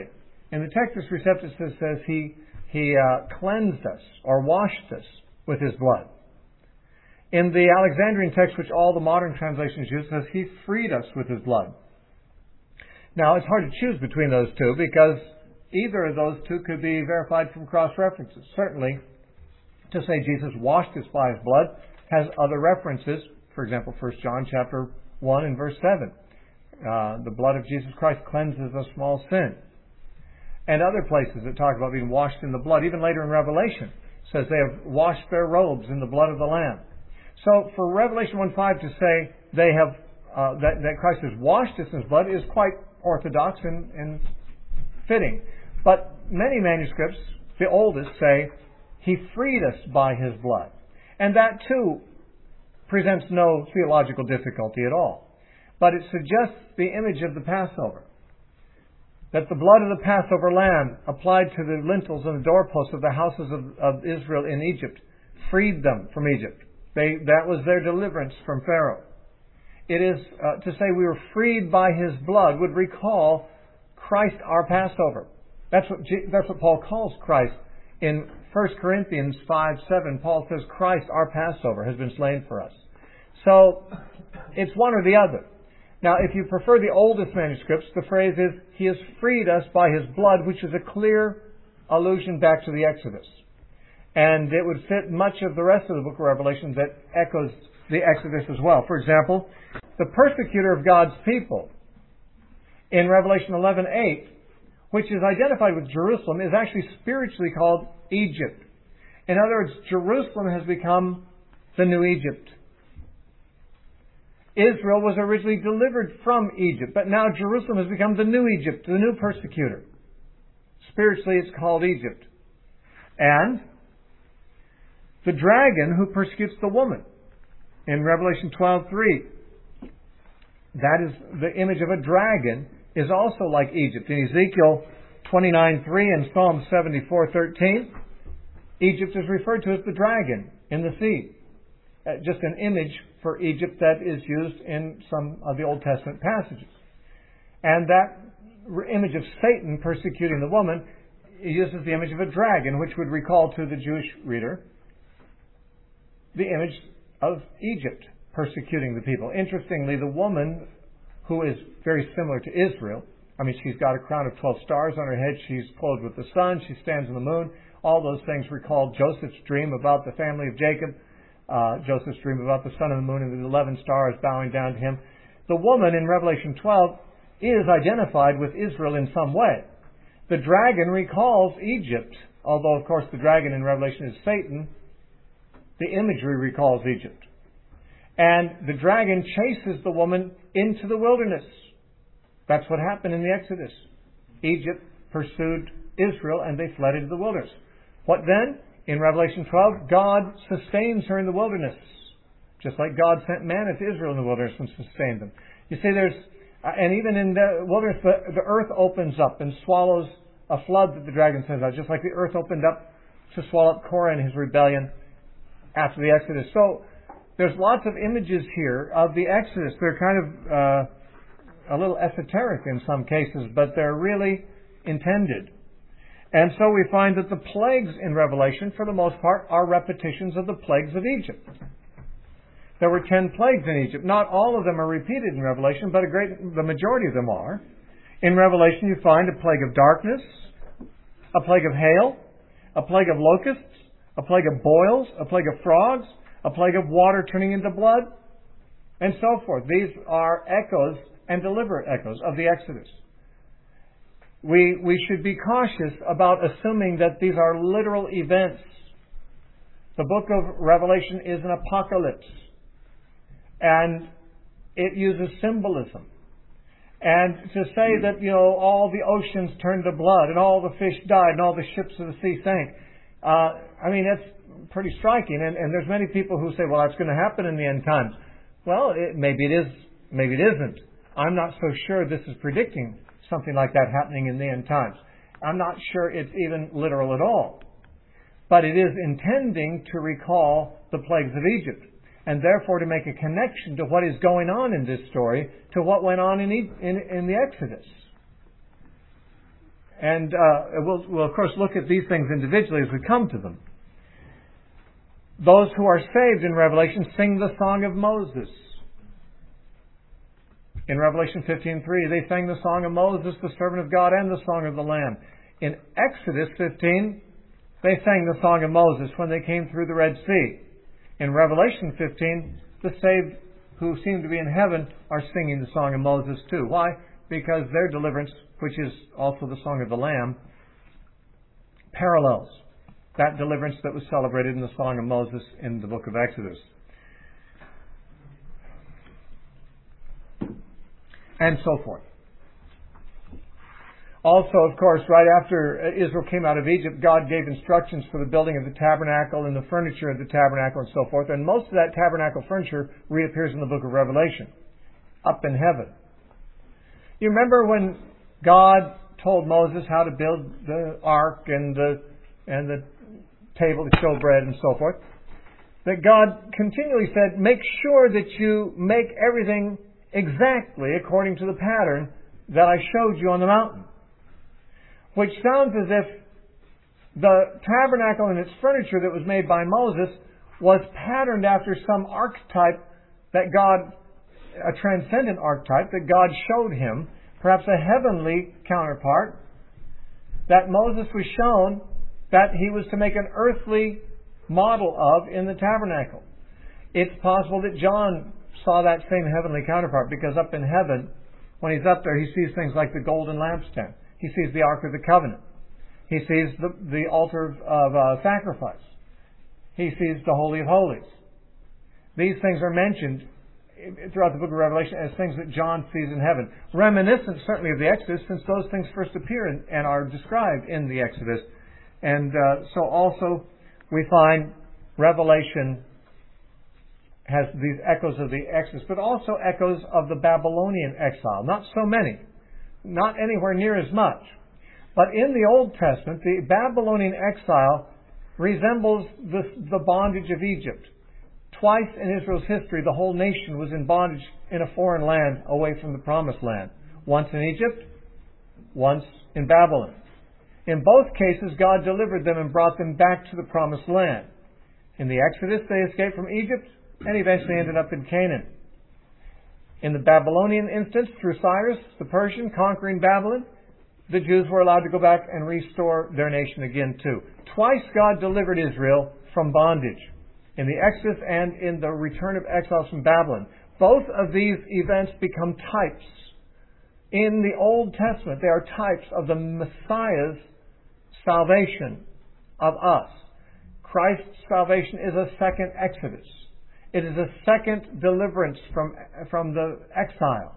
In the Textus Receptus it says he, he uh, cleansed us or washed us with his blood. In the Alexandrian text, which all the modern translations use, it says he freed us with his blood. Now, it's hard to choose between those two because either of those two could be verified from cross-references. Certainly, to say Jesus washed us by his blood has other references. For example, First John chapter one and verse seven. Uh, the blood of Jesus Christ cleanses us from all sin. And other places that talk about being washed in the blood. Even later in Revelation, it says they have washed their robes in the blood of the Lamb. So for Revelation one five to say they have uh, that, that Christ has washed us in his blood is quite orthodox and, and fitting. But many manuscripts, the oldest, say he freed us by his blood. And that too presents no theological difficulty at all. But it suggests the image of the Passover. That the blood of the Passover lamb applied to the lintels and the doorposts of the houses of, of Israel in Egypt freed them from Egypt. They, that was their deliverance from Pharaoh. It is uh, to say we were freed by his blood would recall Christ our Passover. That's what that's what Paul calls Christ. In First Corinthians five seven, Paul says Christ our Passover has been slain for us. So it's one or the other. Now, if you prefer the oldest manuscripts, the phrase is, he has freed us by his blood, which is a clear allusion back to the Exodus. And it would fit much of the rest of the book of Revelation that echoes the Exodus as well. For example, the persecutor of God's people in Revelation eleven eight, which is identified with Jerusalem, is actually spiritually called Egypt. In other words, Jerusalem has become the new Egypt. Israel was originally delivered from Egypt, but now Jerusalem has become the new Egypt, the new persecutor. Spiritually, it's called Egypt. And the dragon who persecutes the woman in Revelation twelve three, that is the image of a dragon, is also like Egypt. In Ezekiel twenty-nine three and Psalm seventy-four thirteen, Egypt is referred to as the dragon in the sea. Uh, just an image for Egypt that is used in some of the Old Testament passages. And that image of Satan persecuting the woman uses the image of a dragon, which would recall to the Jewish reader the image of Egypt persecuting the people. Interestingly, the woman, who is very similar to Israel, I mean, she's got a crown of twelve stars on her head, she's clothed with the sun, she stands in the moon. All those things recall Joseph's dream about the family of Jacob. Uh, Joseph's dream about the sun and the moon and the eleven stars bowing down to him. The woman in Revelation twelve is identified with Israel in some way. The dragon recalls Egypt, although of course the dragon in Revelation is Satan. The imagery recalls Egypt. And the dragon chases the woman into the wilderness. That's what happened in the Exodus. Egypt pursued Israel and they fled into the wilderness. What then? In Revelation twelve, God sustains her in the wilderness, just like God sent manna to Israel in the wilderness and sustained them. You see, there's, uh, and even in the wilderness, the, the earth opens up and swallows a flood that the dragon sends out, just like the earth opened up to swallow up Korah and his rebellion after the Exodus. So there's lots of images here of the Exodus. They're kind of uh, a little esoteric in some cases, but they're really intended. And so we find that the plagues in Revelation, for the most part, are repetitions of the plagues of Egypt. There were ten plagues in Egypt. Not all of them are repeated in Revelation, but a great, the majority of them are. In Revelation you find a plague of darkness, a plague of hail, a plague of locusts, a plague of boils, a plague of frogs, a plague of water turning into blood, and so forth. These are echoes and deliberate echoes of the Exodus. We, we should be cautious about assuming that these are literal events. The book of Revelation is an apocalypse. And it uses symbolism. And to say that, you know, all the oceans turned to blood and all the fish died and all the ships of the sea sank. Uh, I mean, that's pretty striking. And, and there's many people who say, well, that's going to happen in the end times. Well, it, maybe it is, maybe it isn't. I'm not so sure this is predicting something like that happening in the end times. I'm not sure it's even literal at all. But it is intending to recall the plagues of Egypt, and therefore to make a connection to what is going on in this story to what went on in, in, in the Exodus. And uh, we'll, we'll, of course, look at these things individually as we come to them. Those who are saved in Revelation sing the song of Moses. In Revelation fifteen three, they sang the song of Moses, the servant of God, and the song of the Lamb. In Exodus fifteen, they sang the song of Moses when they came through the Red Sea. In Revelation fifteen, the saved who seem to be in heaven are singing the song of Moses too. Why? Because their deliverance, which is also the song of the Lamb, parallels that deliverance that was celebrated in the song of Moses in the book of Exodus. And so forth. Also, of course, right after Israel came out of Egypt, God gave instructions for the building of the tabernacle and the furniture of the tabernacle and so forth. And most of that tabernacle furniture reappears in the book of Revelation, up in heaven. You remember when God told Moses how to build the ark and the and the table to show bread and so forth? That God continually said, make sure that you make everything exactly according to the pattern that I showed you on the mountain. Which sounds as if the tabernacle and its furniture that was made by Moses was patterned after some archetype that God, a transcendent archetype that God showed him, perhaps a heavenly counterpart, that Moses was shown that he was to make an earthly model of in the tabernacle. It's possible that John saw that same heavenly counterpart, because up in heaven, when he's up there, he sees things like the golden lampstand. He sees the Ark of the Covenant. He sees the, the altar of uh, sacrifice. He sees the Holy of Holies. These things are mentioned throughout the book of Revelation as things that John sees in heaven. Reminiscent certainly of the Exodus, since those things first appear in, and are described in the Exodus. And uh, so also we find Revelation has these echoes of the Exodus, but also echoes of the Babylonian exile. Not so many. Not anywhere near as much. But in the Old Testament, the Babylonian exile resembles the, the bondage of Egypt. Twice in Israel's history, the whole nation was in bondage in a foreign land away from the Promised Land. Once in Egypt, once in Babylon. In both cases, God delivered them and brought them back to the Promised Land. In the Exodus, they escaped from Egypt and eventually ended up in Canaan. In the Babylonian instance, through Cyrus, the Persian, conquering Babylon, the Jews were allowed to go back and restore their nation again too. Twice God delivered Israel from bondage, in the Exodus and in the return of exiles from Babylon. Both of these events become types. In the Old Testament, they are types of the Messiah's salvation of us. Christ's salvation is a second Exodus. It is a second deliverance from, from the exile.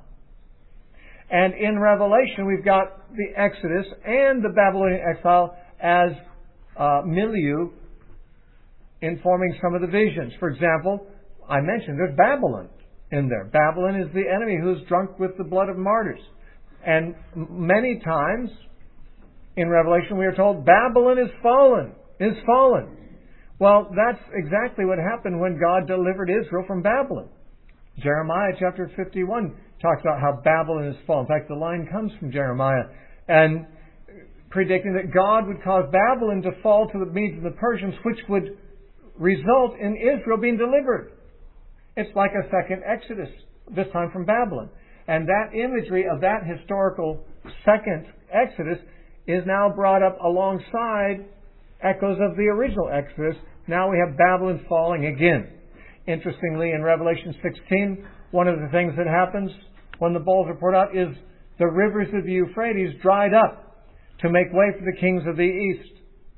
And in Revelation, we've got the Exodus and the Babylonian exile as uh, milieu informing some of the visions. For example, I mentioned there's Babylon in there. Babylon is the enemy who's drunk with the blood of martyrs. And many times in Revelation we are told Babylon is fallen, is fallen. Well, that's exactly what happened when God delivered Israel from Babylon. Jeremiah chapter fifty-one talks about how Babylon is fallen. In fact, the line comes from Jeremiah, and predicting that God would cause Babylon to fall to the Medes and the Persians, which would result in Israel being delivered. It's like a second Exodus, this time from Babylon. And that imagery of that historical second Exodus is now brought up alongside echoes of the original Exodus. Now we have Babylon falling again. Interestingly, in Revelation sixteen, one of the things that happens when the bowls are poured out is the rivers of the Euphrates dried up to make way for the kings of the east.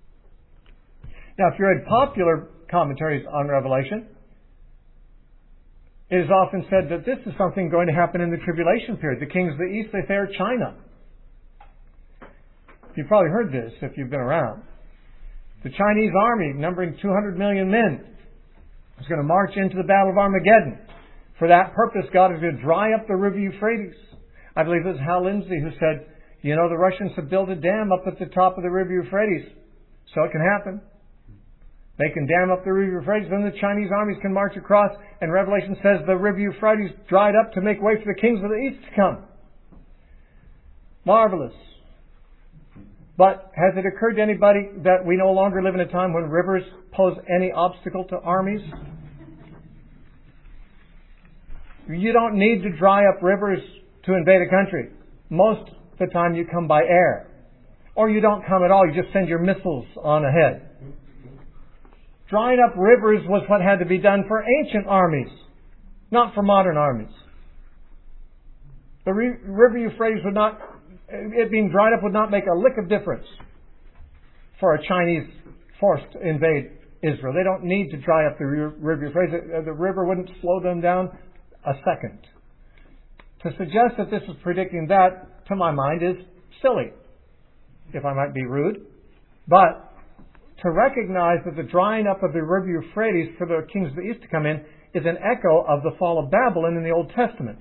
Now, if you read popular commentaries on Revelation, it is often said that this is something going to happen in the tribulation period. The kings of the east, they fare China. You've probably heard this if you've been around. The Chinese army, numbering two hundred million men, is going to march into the Battle of Armageddon. For that purpose, God is going to dry up the river Euphrates. I believe it was Hal Lindsey who said, you know, the Russians have built a dam up at the top of the river Euphrates. So it can happen. They can dam up the river Euphrates, then the Chinese armies can march across, and Revelation says the river Euphrates dried up to make way for the kings of the east to come. Marvelous. But has it occurred to anybody that we no longer live in a time when rivers pose any obstacle to armies? You don't need to dry up rivers to invade a country. Most of the time you come by air. Or you don't come at all, you just send your missiles on ahead. Drying up rivers was what had to be done for ancient armies, not for modern armies. The re- river Euphrates would not, it being dried up would not make a lick of difference for a Chinese force to invade Israel. They don't need to dry up the river Euphrates. The river wouldn't slow them down a second. To suggest that this is predicting that, to my mind, is silly, if I might be rude. But to recognize that the drying up of the river Euphrates for the kings of the east to come in is an echo of the fall of Babylon in the Old Testament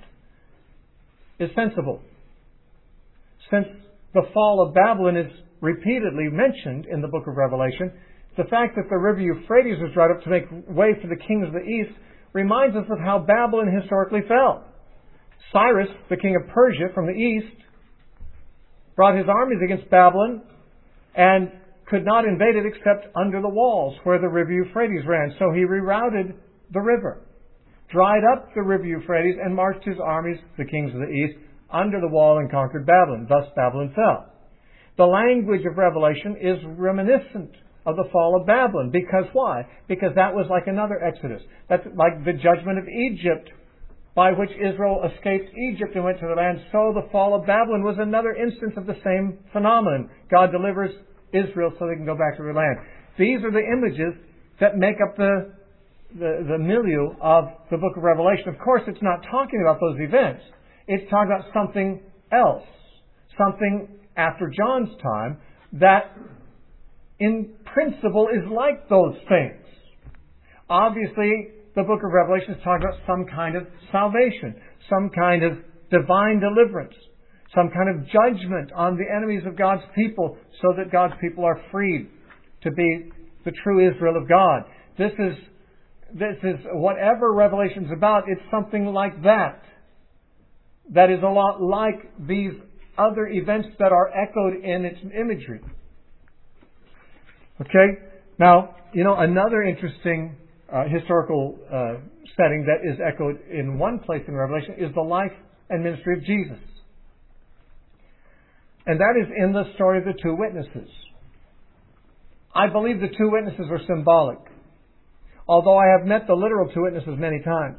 is sensible. Since the fall of Babylon is repeatedly mentioned in the book of Revelation, the fact that the river Euphrates was dried up to make way for the kings of the east reminds us of how Babylon historically fell. Cyrus, the king of Persia from the east, brought his armies against Babylon and could not invade it except under the walls where the river Euphrates ran. So he rerouted the river, dried up the river Euphrates, and marched his armies, the kings of the east, under the wall and conquered Babylon. Thus Babylon fell. The language of Revelation is reminiscent of the fall of Babylon. Because why? Because that was like another Exodus. That's like the judgment of Egypt, by which Israel escaped Egypt and went to the land. So the fall of Babylon was another instance of the same phenomenon. God delivers Israel so they can go back to their land. These are the images that make up the, the, the milieu of the book of Revelation. Of course, it's not talking about those events. It's talking about something else. Something after John's time that in principle is like those things. Obviously, the book of Revelation is talking about some kind of salvation, some kind of divine deliverance, some kind of judgment on the enemies of God's people so that God's people are freed to be the true Israel of God. This is, this is whatever Revelation is about, it's something like that. That is a lot like these other events that are echoed in its imagery. Okay? Now, you know, another interesting uh, historical uh, setting that is echoed in one place in Revelation is the life and ministry of Jesus. And that is in the story of the two witnesses. I believe the two witnesses are symbolic, although I have met the literal two witnesses many times.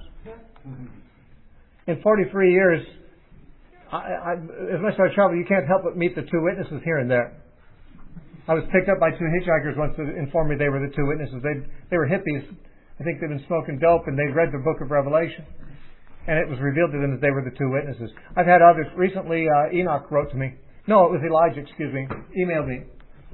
In forty-three years, I, I, as much as I travel, you can't help but meet the two witnesses here and there. I was picked up by two hitchhikers once to inform me they were the two witnesses. They they were hippies. I think they'd been smoking dope, and they'd read the book of Revelation. And it was revealed to them that they were the two witnesses. I've had others. Recently, uh, Enoch wrote to me. No, it was Elijah, excuse me. Emailed me.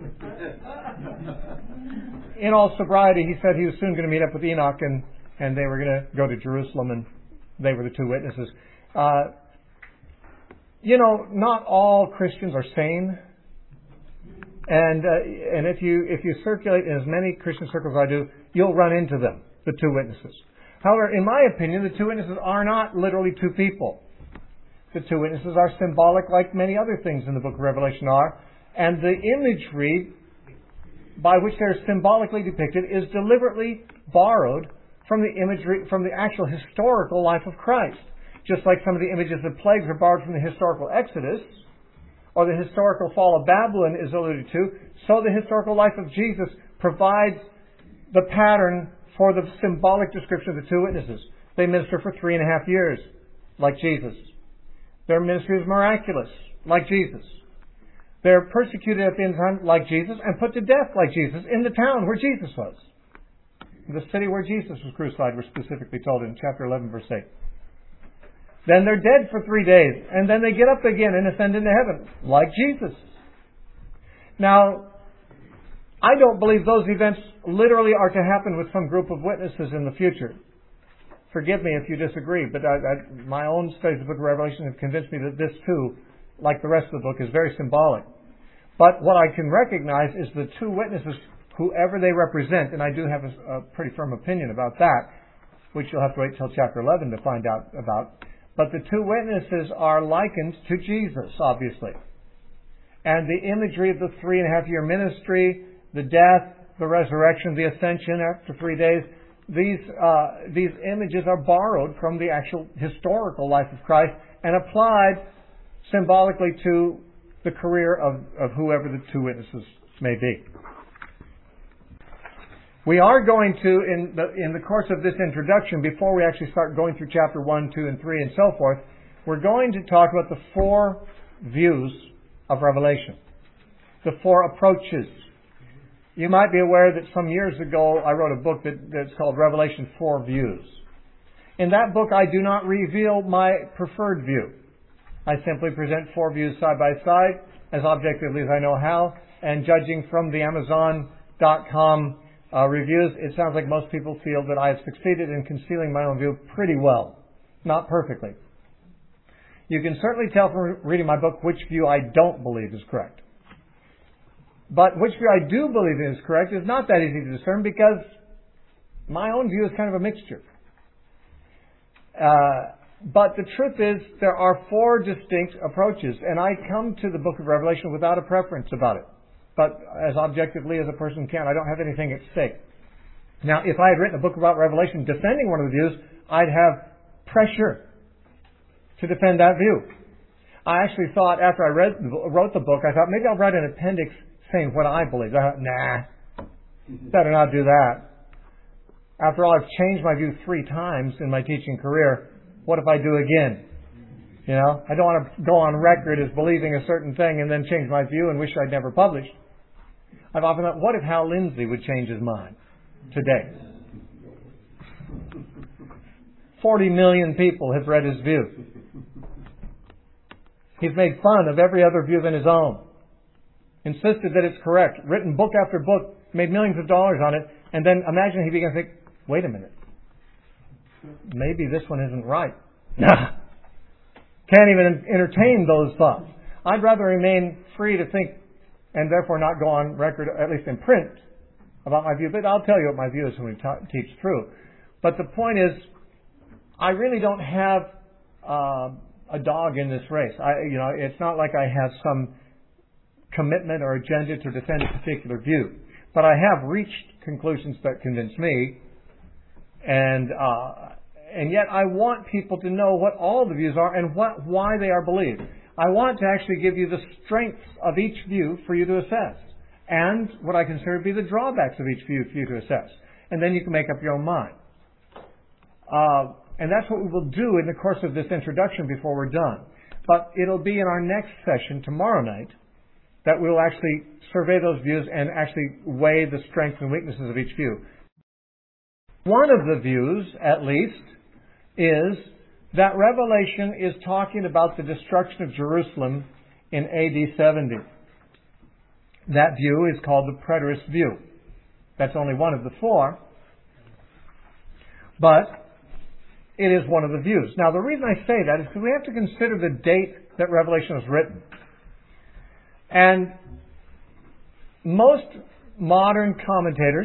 In all sobriety, he said he was soon going to meet up with Enoch, and, and they were going to go to Jerusalem, and they were the two witnesses. Uh, you know, not all Christians are sane. And uh, and if you if you circulate in as many Christian circles as I do, you'll run into them, the two witnesses. However, in my opinion, the two witnesses are not literally two people. The two witnesses are symbolic like many other things in the book of Revelation are. And the imagery by which they're symbolically depicted is deliberately borrowed from the imagery, from the actual historical life of Christ. Just like some of the images of plagues are borrowed from the historical Exodus, or the historical fall of Babylon is alluded to, so the historical life of Jesus provides the pattern for the symbolic description of the two witnesses. They minister for three and a half years, like Jesus. Their ministry is miraculous, like Jesus. They're persecuted at the end of time, like Jesus, and put to death, like Jesus, in the town where Jesus was. The city where Jesus was crucified, we're specifically told in chapter eleven, verse eight. Then they're dead for three days, and then they get up again and ascend into heaven, like Jesus. Now, I don't believe those events literally are to happen with some group of witnesses in the future. Forgive me if you disagree, but I, I, my own studies of the book of Revelation have convinced me that this too, like the rest of the book, is very symbolic. But what I can recognize is the two witnesses, whoever they represent, and I do have a, a pretty firm opinion about that, which you'll have to wait till chapter eleven to find out about. But the two witnesses are likened to Jesus, obviously. and the imagery of the three and a half year ministry, the death, the resurrection, the ascension after three days, these, uh, these images are borrowed from the actual historical life of Christ and applied symbolically to the career of, of whoever the two witnesses may be. We are going to, in the, in the course of this introduction, before we actually start going through chapter one, two, and three, and so forth, we're going to talk about the four views of Revelation, the four approaches. You might be aware that some years ago I wrote a book that, that's called Revelation Four Views. In that book I do not reveal my preferred view. I simply present four views side by side, as objectively as I know how, and judging from the Amazon dot com uh, reviews, it sounds like most people feel that I have succeeded in concealing my own view pretty well. Not perfectly. You can certainly tell from reading my book which view I don't believe is correct. But which view I do believe is correct is not that easy to discern, because my own view is kind of a mixture. Uh, but the truth is, there are four distinct approaches, and I come to the book of Revelation without a preference about it. But as objectively as a person can, I don't have anything at stake. Now, if I had written a book about Revelation defending one of the views, I'd have pressure to defend that view. I actually thought, after I read, wrote the book, I thought maybe I'll write an appendix saying what I believe. I thought, nah, better not do that. After all, I've changed my view three times in my teaching career. What if I do again? You know, I don't want to go on record as believing a certain thing and then change my view and wish I'd never published. I've often thought, what if Hal Lindsey would change his mind today? Forty million people have read his view. He's made fun of every other view than his own. Insisted that it's correct. Written book after book. Made millions of dollars on it. And then imagine he began to think, wait a minute. Maybe this one isn't right. Nah. Can't even entertain those thoughts. I'd rather remain free to think and therefore not go on record, at least in print, about my view. But I'll tell you what my view is when we ta- teach through. But the point is, I really don't have uh, a dog in this race. I, you know, it's not like I have some commitment or agenda to defend a particular view. But I have reached conclusions that convince me, and uh, and yet I want people to know what all the views are and what why they are believed. I want to actually give you the strengths of each view for you to assess, and what I consider to be the drawbacks of each view for you to assess. And then you can make up your own mind. Uh, and that's what we will do in the course of this introduction before we're done. But it'll be in our next session tomorrow night that we'll actually survey those views and actually weigh the strengths and weaknesses of each view. One of the views, at least, is that Revelation is talking about the destruction of Jerusalem in A D seventy. That view is called the preterist view. That's only one of the four, but it is one of the views. Now, the reason I say that is because we have to consider the date that Revelation was written. And most modern commentators,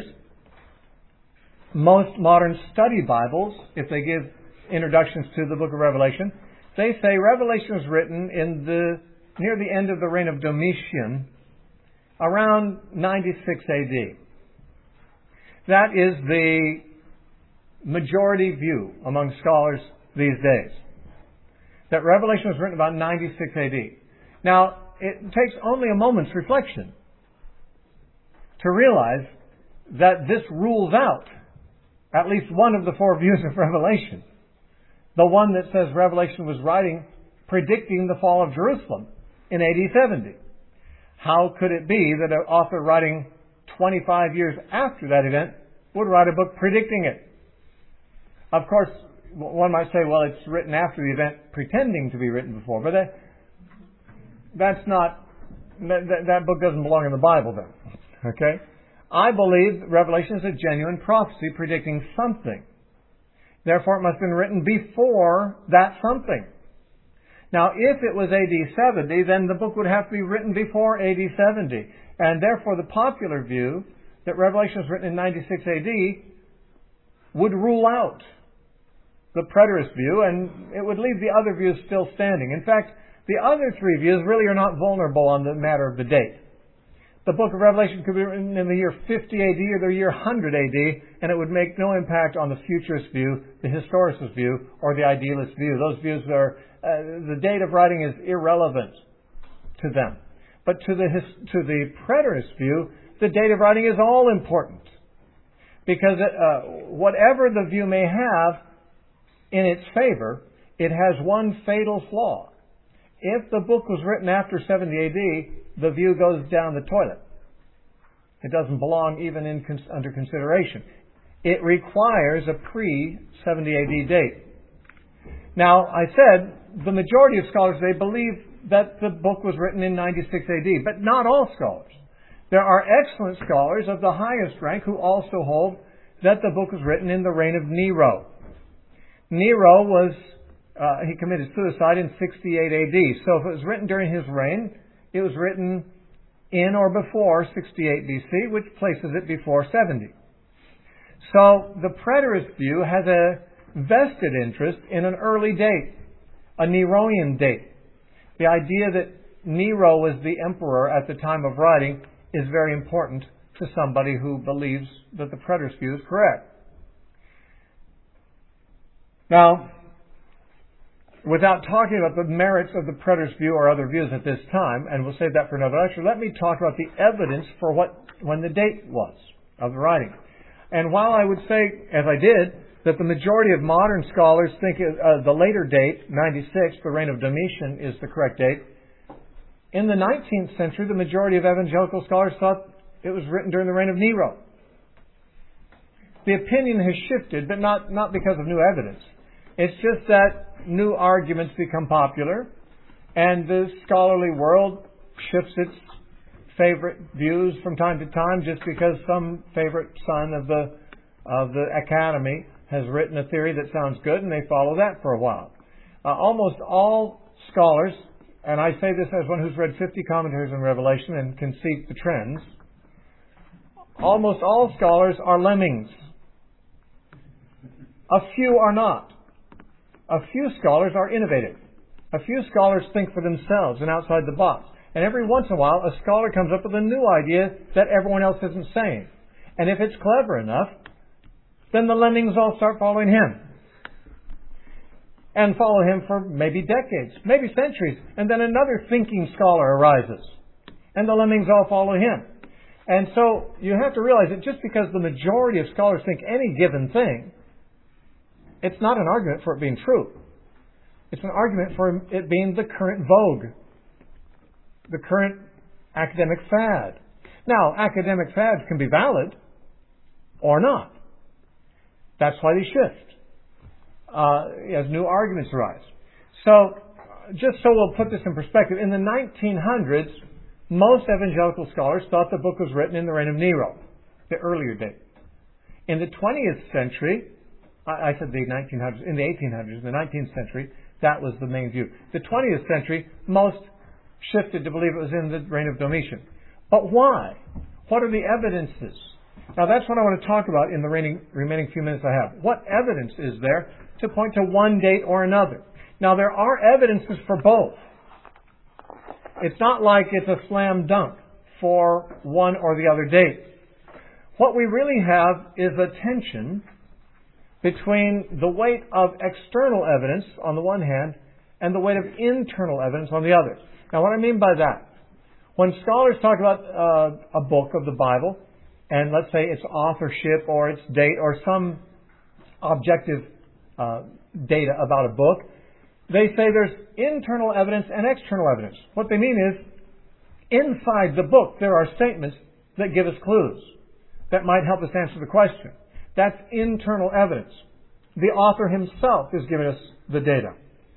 most modern study Bibles, if they give introductions to the book of Revelation, they say Revelation was written in the near the end of the reign of Domitian, around ninety-six A D. That is the majority view among scholars these days. That Revelation was written about ninety-six A D. Now, it takes only a moment's reflection to realize that this rules out at least one of the four views of Revelation. The one that says Revelation was writing, predicting the fall of Jerusalem in A D seventy. How could it be that an author writing twenty-five years after that event would write a book predicting it? Of course, one might say, well, it's written after the event, pretending to be written before. But that, that's not, that, that book doesn't belong in the Bible then. Okay? I believe Revelation is a genuine prophecy predicting something. Therefore, it must have been written before that something. Now, if it was A D seventy, then the book would have to be written before A D seventy. And therefore, the popular view that Revelation was written in ninety-six A D would rule out the preterist view, and it would leave the other views still standing. In fact, The other three views really are not vulnerable on the matter of the date. The book of Revelation could be written in the year fifty A D or the year one hundred A D, and it would make no impact on the futurist view, the historicist view, or the idealist view. Those views are, uh, the date of writing is irrelevant to them. But to the, to the preterist view, the date of writing is all important. Because uh, whatever the view may have in its favor, it has one fatal flaw. If the book was written after seventy A D, the view goes down the toilet. It doesn't belong even in, under consideration. It requires a pre-seventy A D date. Now, I said the majority of scholars, they believe that the book was written in ninety-six A D, but not all scholars. There are excellent scholars of the highest rank who also hold that the book was written in the reign of Nero. Nero was, uh, he committed suicide in sixty-eight A D. So if it was written during his reign, it was written in or before sixty-eight B C, which places it before seventy. So the preterist view has a vested interest in an early date, a Neronian date. The idea that Nero was the emperor at the time of writing is very important to somebody who believes that the preterist view is correct. Now, without talking about the merits of the preterist view or other views at this time, and we'll save that for another lecture, let me talk about the evidence for what when the date was of the writing. And while I would say, as I did, that the majority of modern scholars think uh, the later date, ninety-six, the reign of Domitian, is the correct date, in the nineteenth century, the majority of evangelical scholars thought it was written during the reign of Nero. The opinion has shifted, but not, not because of new evidence. It's just that new arguments become popular, and the scholarly world shifts its favorite views from time to time just because some favorite son of the of the academy has written a theory that sounds good, and they follow that for a while. Uh, almost all scholars, and I say this as one who's read fifty commentaries on Revelation and can see the trends, almost all scholars are lemmings. A few are not. A few scholars are innovative. A few scholars think for themselves and outside the box. And every once in a while, a scholar comes up with a new idea that everyone else isn't saying. And if it's clever enough, then the lemmings all start following him. And follow him for maybe decades, maybe centuries. And then another thinking scholar arises. And the lemmings all follow him. And so you have to realize that just because the majority of scholars think any given thing, it's not an argument for it being true. It's an argument for it being the current vogue, the current academic fad. Now, academic fads can be valid or not. That's why they shift uh, as new arguments arise. So, just so we'll put this in perspective, in the nineteen hundreds, most evangelical scholars thought the book was written in the reign of Nero, the earlier date. In the twentieth century, I said the nineteen hundreds, in the eighteen hundreds, in the nineteenth century, that was the main view. The twentieth century, most shifted to believe it was in the reign of Domitian. But why? What are the evidences? Now that's what I want to talk about in the remaining, remaining few minutes I have. What evidence is there to point to one date or another? Now there are evidences for both. It's not like it's a slam dunk for one or the other date. What we really have is a tension between the weight of external evidence on the one hand and the weight of internal evidence on the other. Now what I mean by that, when scholars talk about uh, a book of the Bible, and let's say its authorship or its date or some objective uh, data about a book, they say there's internal evidence and external evidence. What they mean is, inside the book there are statements that give us clues that might help us answer the question. That's internal evidence. The author himself is giving us the data.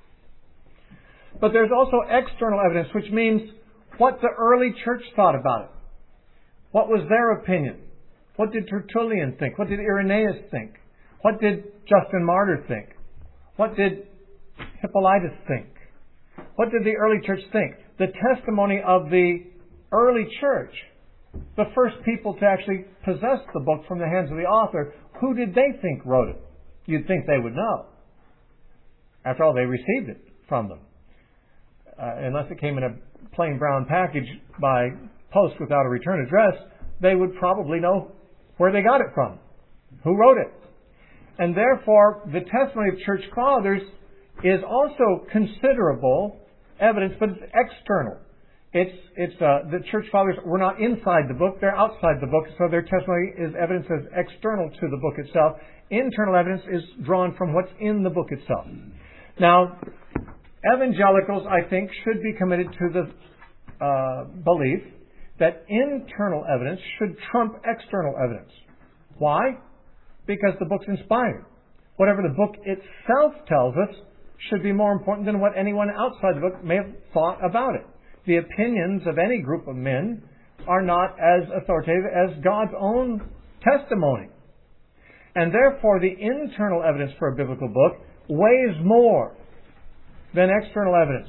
But there's also external evidence, which means what the early church thought about it. What was their opinion? What did Tertullian think? What did Irenaeus think? What did Justin Martyr think? What did Hippolytus think? What did the early church think? The testimony of the early church, the first people to actually possess the book from the hands of the author, who did they think wrote it? You'd think they would know. After all, they received it from them. uh, unless it came in a plain brown package by post without a return address, they would probably know where they got it from, who wrote it. And therefore, the testimony of church fathers is also considerable evidence, but it's external. It's it's uh, the church fathers were not inside the book; they're outside the book. So their testimony is evidence as external to the book itself. Internal evidence is drawn from what's in the book itself. Now, evangelicals, I think, should be committed to the uh, belief that internal evidence should trump external evidence. Why? Because the book's inspired. Whatever the book itself tells us should be more important than what anyone outside the book may have thought about it. The opinions of any group of men are not as authoritative as God's own testimony. And therefore, the internal evidence for a biblical book weighs more than external evidence.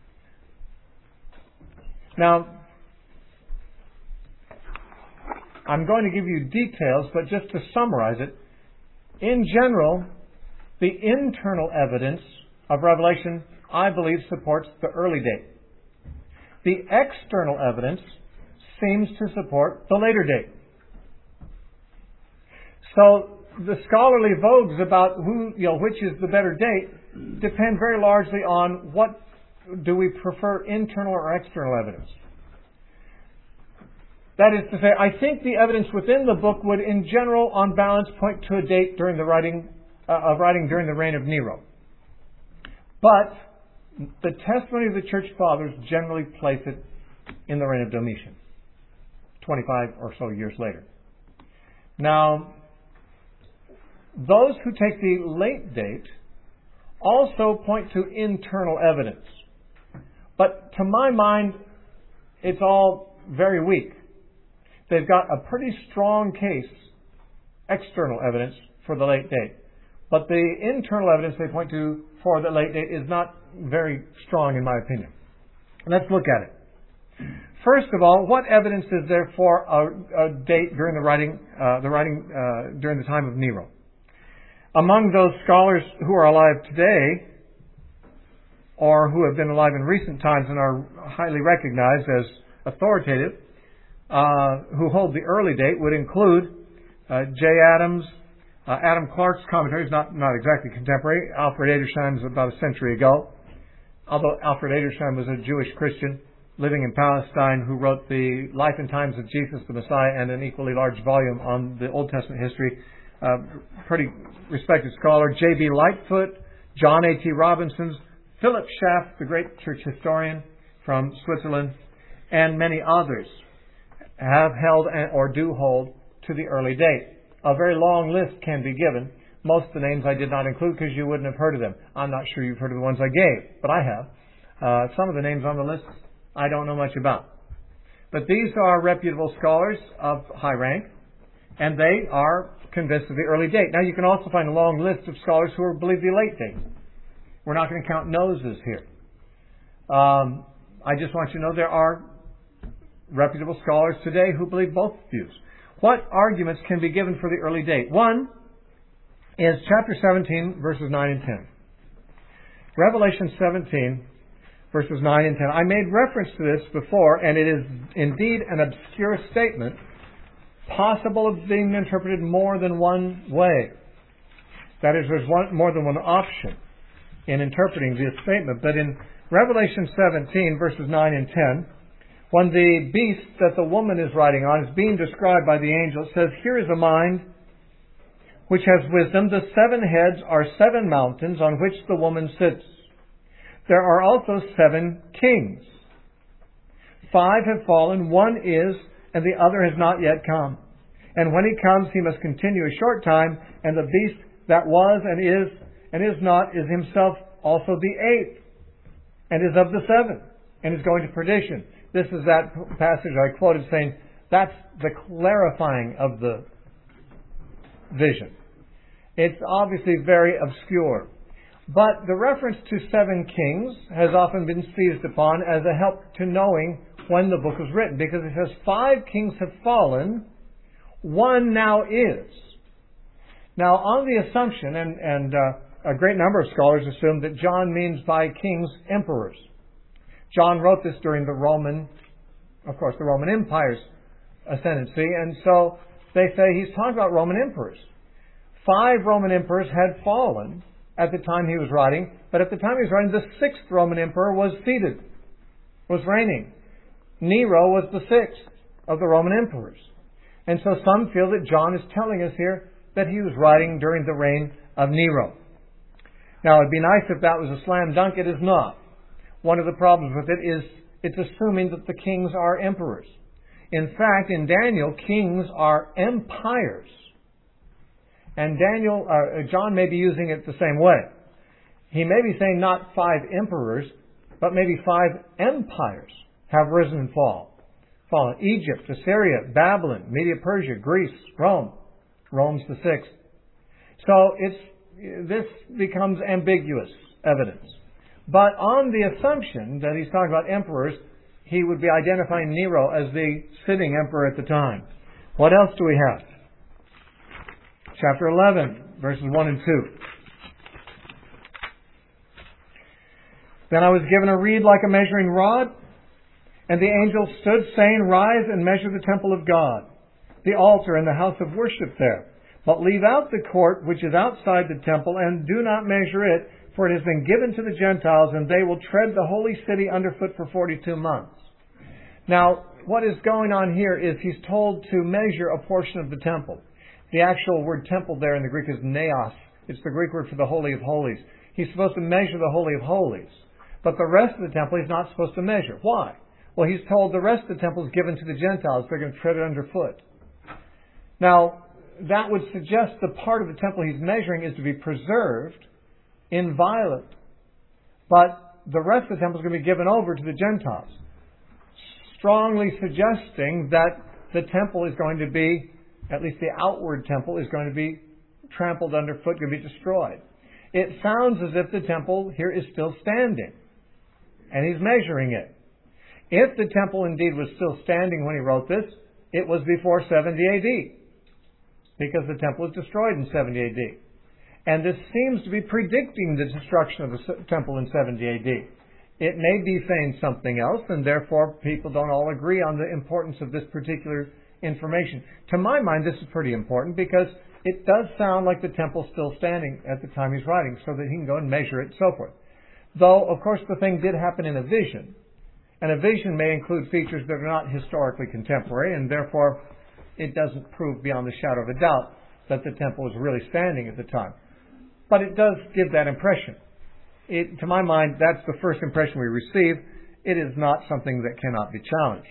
Now, I'm going to give you details, but just to summarize it, in general, the internal evidence of Revelation, I believe, supports the early date. The external evidence seems to support the later date. So the scholarly vogues about who, you know, which is the better date depend very largely on what do we prefer, internal or external evidence. That is to say, I think the evidence within the book would, in general, on balance, point to a date during the writing uh, of writing during the reign of Nero. But the testimony of the church fathers generally place it in the reign of Domitian, twenty-five or so years later. Now, those who take the late date also point to internal evidence. But to my mind, it's all very weak. They've got a pretty strong case, external evidence, for the late date. But the internal evidence they point to for the late date is not very strong, in my opinion. Let's look at it. First of all, what evidence is there for a, a date during the writing, uh, the writing uh, during the time of Nero? Among those scholars who are alive today, or who have been alive in recent times and are highly recognized as authoritative, uh, who hold the early date, would include uh, J. Adams, uh, Adam Clark's commentaries, not not exactly contemporary. Alfred Edersheim's about a century ago. Although Alfred Edersheim was a Jewish Christian living in Palestine who wrote the Life and Times of Jesus the Messiah and an equally large volume on the Old Testament history. Uh, pretty respected scholar. J B Lightfoot, John A T Robinson, Philip Schaff, the great church historian from Switzerland, and many others have held or do hold to the early date. A very long list can be given. Most of the names I did not include because you wouldn't have heard of them. I'm not sure you've heard of the ones I gave, but I have. Uh, some of the names on the list I don't know much about. But these are reputable scholars of high rank, and they are convinced of the early date. Now, you can also find a long list of scholars who believe the late date. We're not going to count noses here. Um, I just want you to know there are reputable scholars today who believe both views. What arguments can be given for the early date? One is chapter seventeen, verses nine and ten. Revelation seventeen, verses nine and ten. I made reference to this before, and it is indeed an obscure statement, possible of being interpreted more than one way. That is, there's one, more than one option in interpreting this statement. But in Revelation seventeen, verses nine and ten, when the beast that the woman is riding on is being described by the angel, it says, "Here is a mind which has wisdom. The seven heads are seven mountains on which the woman sits. There are also seven kings. Five have fallen, one is, and the other has not yet come. And when he comes, he must continue a short time, and the beast that was and is and is not is himself also the eighth, and is of the seven, and is going to perdition." This is that passage I quoted saying that's the clarifying of the vision. It's obviously very obscure. But the reference to seven kings has often been seized upon as a help to knowing when the book was written, because it says five kings have fallen, one now is. Now, on the assumption, and, and uh, a great number of scholars assume that John means by kings, emperors. John wrote this during the Roman, of course, the Roman Empire's ascendancy, and so they say he's talking about Roman emperors. Five Roman emperors had fallen at the time he was writing, but at the time he was writing, the sixth Roman emperor was seated, was reigning. Nero was the sixth of the Roman emperors. And so some feel that John is telling us here that he was writing during the reign of Nero. Now, it'd be nice if that was a slam dunk. It is not. One of the problems with it is it's assuming that the kings are emperors. In fact, in Daniel, kings are empires. And Daniel, uh, John may be using it the same way. He may be saying not five emperors, but maybe five empires have risen and fall. Fallen. Egypt, Assyria, Babylon, Media, Persia, Greece, Rome. Rome's the sixth. So it's this becomes ambiguous evidence. But on the assumption that he's talking about emperors, he would be identifying Nero as the sitting emperor at the time. What else do we have? Chapter eleven, verses one and two. Then I was given a reed like a measuring rod, and the angel stood, saying, Rise and measure the temple of God, the altar and the house of worship there. But leave out the court which is outside the temple, and do not measure it, for it has been given to the Gentiles, and they will tread the holy city underfoot for forty-two months. Now, what is going on here is he's told to measure a portion of the temple. The actual word temple there in the Greek is naos. It's the Greek word for the Holy of Holies. He's supposed to measure the Holy of Holies. But the rest of the temple he's not supposed to measure. Why? Well, he's told the rest of the temple is given to the Gentiles. They're going to tread it underfoot. Now, that would suggest the part of the temple he's measuring is to be preserved, inviolate. But the rest of the temple is going to be given over to the Gentiles. Strongly suggesting that the temple is going to be, at least the outward temple, is going to be trampled underfoot, going to be destroyed. It sounds as if the temple here is still standing. And he's measuring it. If the temple indeed was still standing when he wrote this, it was before seventy A D. Because the temple was destroyed in seventy A D. And this seems to be predicting the destruction of the temple in seventy A D. It may be saying something else, and therefore people don't all agree on the importance of this particular information. To my mind, this is pretty important because it does sound like the temple's still standing at the time he's writing, so that he can go and measure it and so forth. Though, of course, the thing did happen in a vision. And a vision may include features that are not historically contemporary, and therefore it doesn't prove beyond the shadow of a doubt that the temple was really standing at the time. But it does give that impression. It, to my mind, that's the first impression we receive. It is not something that cannot be challenged.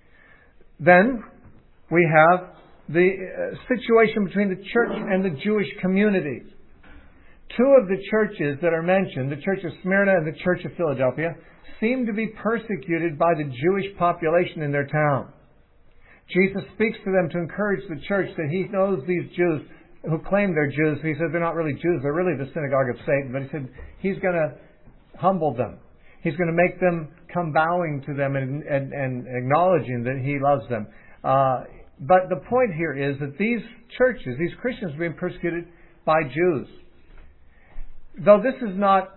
Then we have the uh, situation between the church and the Jewish communities. Two of the churches that are mentioned, the Church of Smyrna and the Church of Philadelphia, seem to be persecuted by the Jewish population in their town. Jesus speaks to them to encourage the church that he knows these Jews who claim they're Jews. He said they're not really Jews, they're really the synagogue of Satan. But he said he's going to humble them. He's going to make them come bowing to them and, and, and acknowledging that he loves them. Uh, but the point here is that these churches, these Christians, are being persecuted by Jews. Though this is not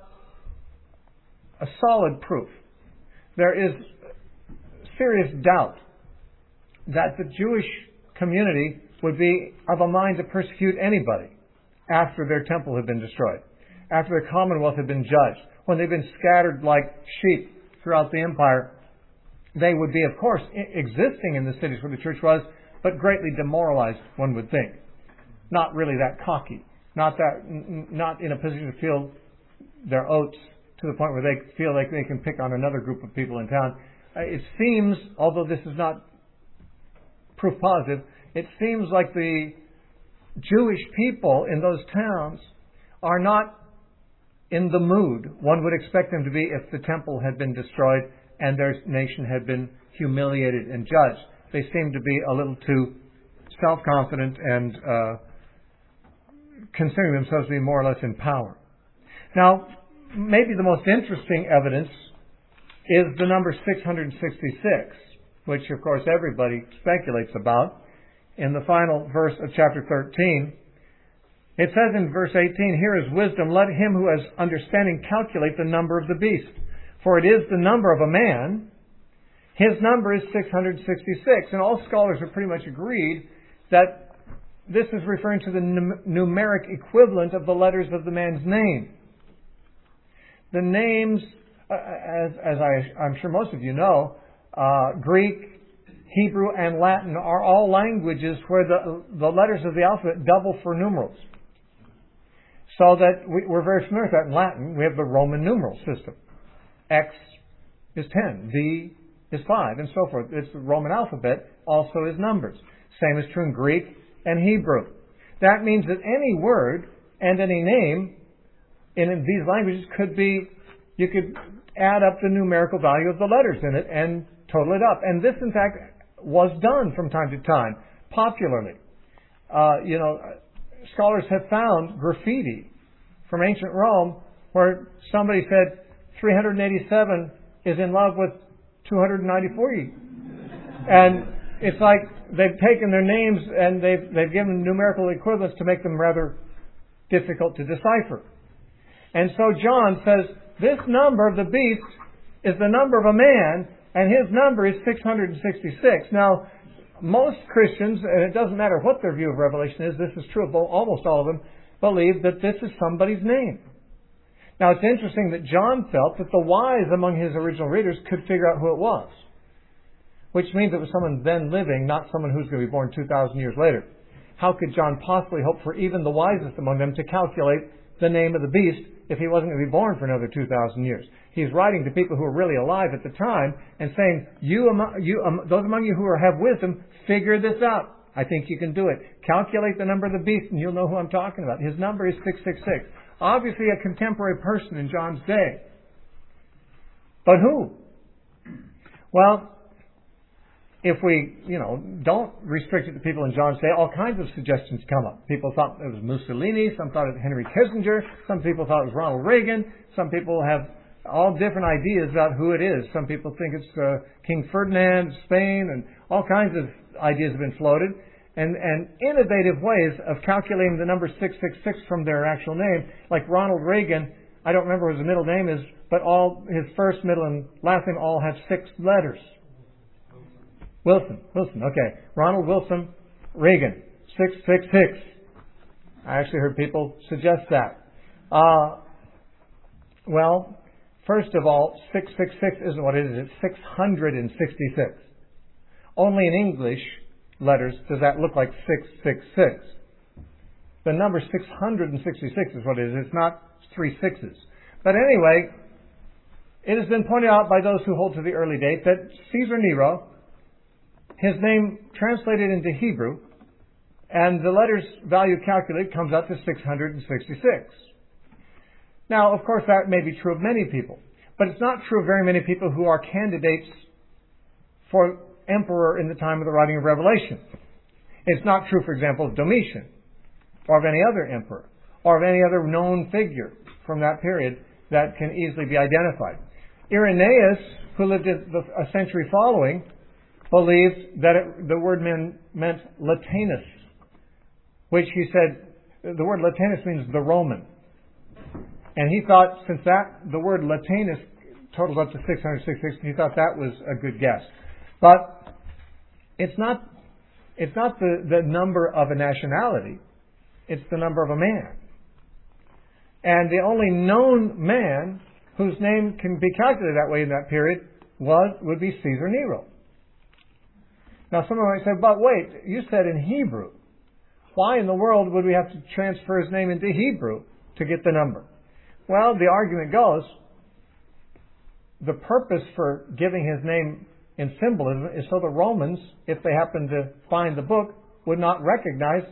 a solid proof, there is serious doubt that the Jewish community would be of a mind to persecute anybody after their temple had been destroyed, after their commonwealth had been judged. When they've been scattered like sheep throughout the empire, they would be, of course, existing in the cities where the church was, but greatly demoralized, one would think. Not really that cocky. Not that, not in a position to feel their oats to the point where they feel like they can pick on another group of people in town. It seems, although this is not proof positive, it seems like the Jewish people in those towns are not in the mood one would expect them to be if the temple had been destroyed and their nation had been humiliated and judged. They seem to be a little too self-confident and uh, considering themselves to be more or less in power. Now, maybe the most interesting evidence is the number six hundred sixty-six, which of course everybody speculates about. In the final verse of chapter thirteen, it says in verse eighteen, Here is wisdom, let him who has understanding calculate the number of the beast, for it is the number of a man, his number is six hundred sixty-six. And all scholars are pretty much agreed that this is referring to the num- numeric equivalent of the letters of the man's name. The names, uh, as, as I, I'm sure most of you know, uh, Greek, Hebrew, and Latin are all languages where the, the letters of the alphabet double for numerals. So that we, we're very familiar with that in Latin. We have the Roman numeral system. X is ten, V is five, and so forth. It's the Roman alphabet, also is numbers. Same is true in Greek and Hebrew. That means that any word and any name in these languages could be, you could add up the numerical value of the letters in it and total it up. And this, in fact, was done from time to time, popularly. Uh, you know, scholars have found graffiti from ancient Rome where somebody said three hundred eighty-seven is in love with two hundred ninety-four. And it's like they've taken their names and they've, they've given numerical equivalents to make them rather difficult to decipher. And so John says, this number of the beast is the number of a man, and his number is six hundred sixty-six. Now, most Christians, and it doesn't matter what their view of Revelation is, this is true of almost all of them, believe that this is somebody's name. Now, it's interesting that John felt that the wise among his original readers could figure out who it was, which means it was someone then living, not someone who's going to be born two thousand years later. How could John possibly hope for even the wisest among them to calculate the name of the beast if he wasn't going to be born for another two thousand years? He's writing to people who are really alive at the time and saying, you, among, you um, those among you who are, have wisdom, figure this out. I think you can do it. Calculate the number of the beast and you'll know who I'm talking about. His number is six six six. Obviously a contemporary person in John's day. But who? Well, if we, you know, don't restrict it to people in John's day, all kinds of suggestions come up. People thought it was Mussolini. Some thought it was Henry Kissinger. Some people thought it was Ronald Reagan. Some people have all different ideas about who it is. Some people think it's uh, King Ferdinand of Spain, and all kinds of ideas have been floated. And, and innovative ways of calculating the number six six six from their actual name. Like Ronald Reagan, I don't remember what his middle name is, but all his first, middle, and last name all have six letters. Wilson, Wilson, okay. Ronald Wilson Reagan, six six six. I actually heard people suggest that. Uh, well, first of all, six six six isn't what it is. It's six hundred sixty-six. Only in English letters does that look like six six six. The number six hundred sixty-six is what it is. It's not three sixes. But anyway, it has been pointed out by those who hold to the early date that Caesar Nero, his name translated into Hebrew, and the letters value calculated comes out to six hundred sixty-six. Now, of course, that may be true of many people, but it's not true of very many people who are candidates for emperor in the time of the writing of Revelation. It's not true, for example, of Domitian, or of any other emperor, or of any other known figure from that period that can easily be identified. Irenaeus, who lived in the, a century following, believed that it, the word meant, meant Latinus, which he said, the word Latinus means the Roman. And he thought, since that, the word Latinus totals up to six hundred sixty-six, he thought that was a good guess. But it's not, it's not the, the number of a nationality, it's the number of a man. And the only known man whose name can be calculated that way in that period was, would be Caesar Nero. Now someone might say, but wait, you said in Hebrew. Why in the world would we have to transfer his name into Hebrew to get the number? Well, the argument goes, the purpose for giving his name in symbolism is so the Romans, if they happen to find the book, would not recognize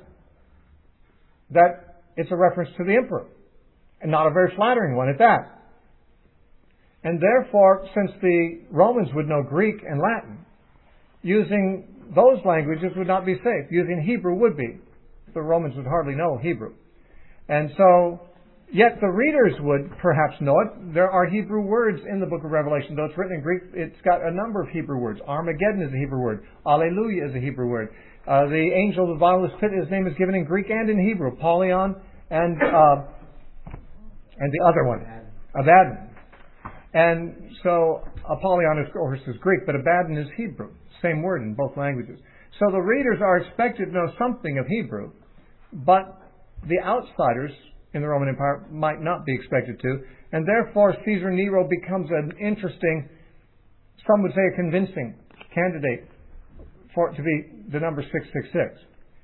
that it's a reference to the emperor, and not a very flattering one at that. And therefore, since the Romans would know Greek and Latin, using those languages would not be safe. Using Hebrew would be. The Romans would hardly know Hebrew. And so, yet the readers would perhaps know it. There are Hebrew words in the book of Revelation. Though it's written in Greek, it's got a number of Hebrew words. Armageddon is a Hebrew word. Alleluia is a Hebrew word. Uh, the angel of the bottomless pit, his name is given in Greek and in Hebrew. Apollyon and, uh, and the other one. Abaddon. And so Apollyon, of course, is Greek, but Abaddon is Hebrew. Same word in both languages. So the readers are expected to know something of Hebrew, but the outsiders in the Roman Empire might not be expected to, and therefore Caesar Nero becomes an interesting, some would say a convincing candidate for it to be the number six six six.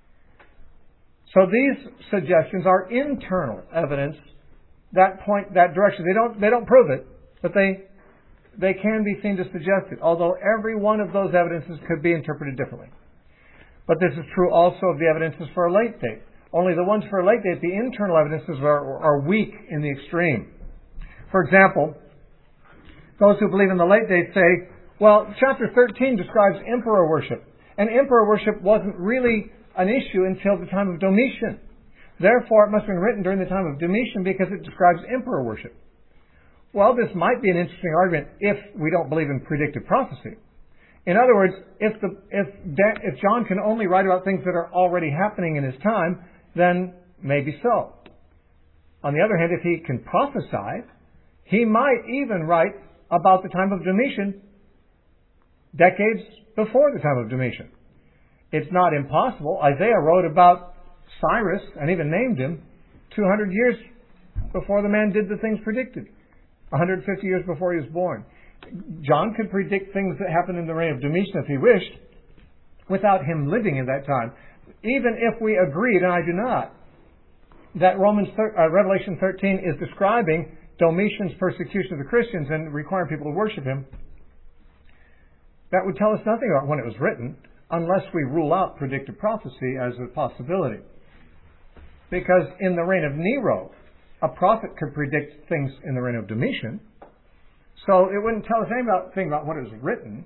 So these suggestions are internal evidence that point that direction. They don't they don't prove it, but they they can be seen to suggest it, although every one of those evidences could be interpreted differently. But this is true also of the evidences for a late date. Only the ones for a late date, the internal evidences are, are weak in the extreme. For example, those who believe in the late date say, well, chapter thirteen describes emperor worship, and emperor worship wasn't really an issue until the time of Domitian. Therefore, it must have been written during the time of Domitian because it describes emperor worship. Well, this might be an interesting argument if we don't believe in predictive prophecy. In other words, if the if if John can only write about things that are already happening in his time, then maybe so. On the other hand, if he can prophesy, he might even write about the time of Domitian decades before the time of Domitian. It's not impossible. Isaiah wrote about Cyrus and even named him two hundred years before the man did the things predicted, one hundred fifty years before he was born. John could predict things that happened in the reign of Domitian if he wished, without him living in that time. Even if we agreed, and I do not, that Romans thir- uh, Revelation thirteen is describing Domitian's persecution of the Christians and requiring people to worship him, that would tell us nothing about when it was written, unless we rule out predictive prophecy as a possibility. Because in the reign of Nero, a prophet could predict things in the reign of Domitian, so it wouldn't tell us anything about, thing about what it was written.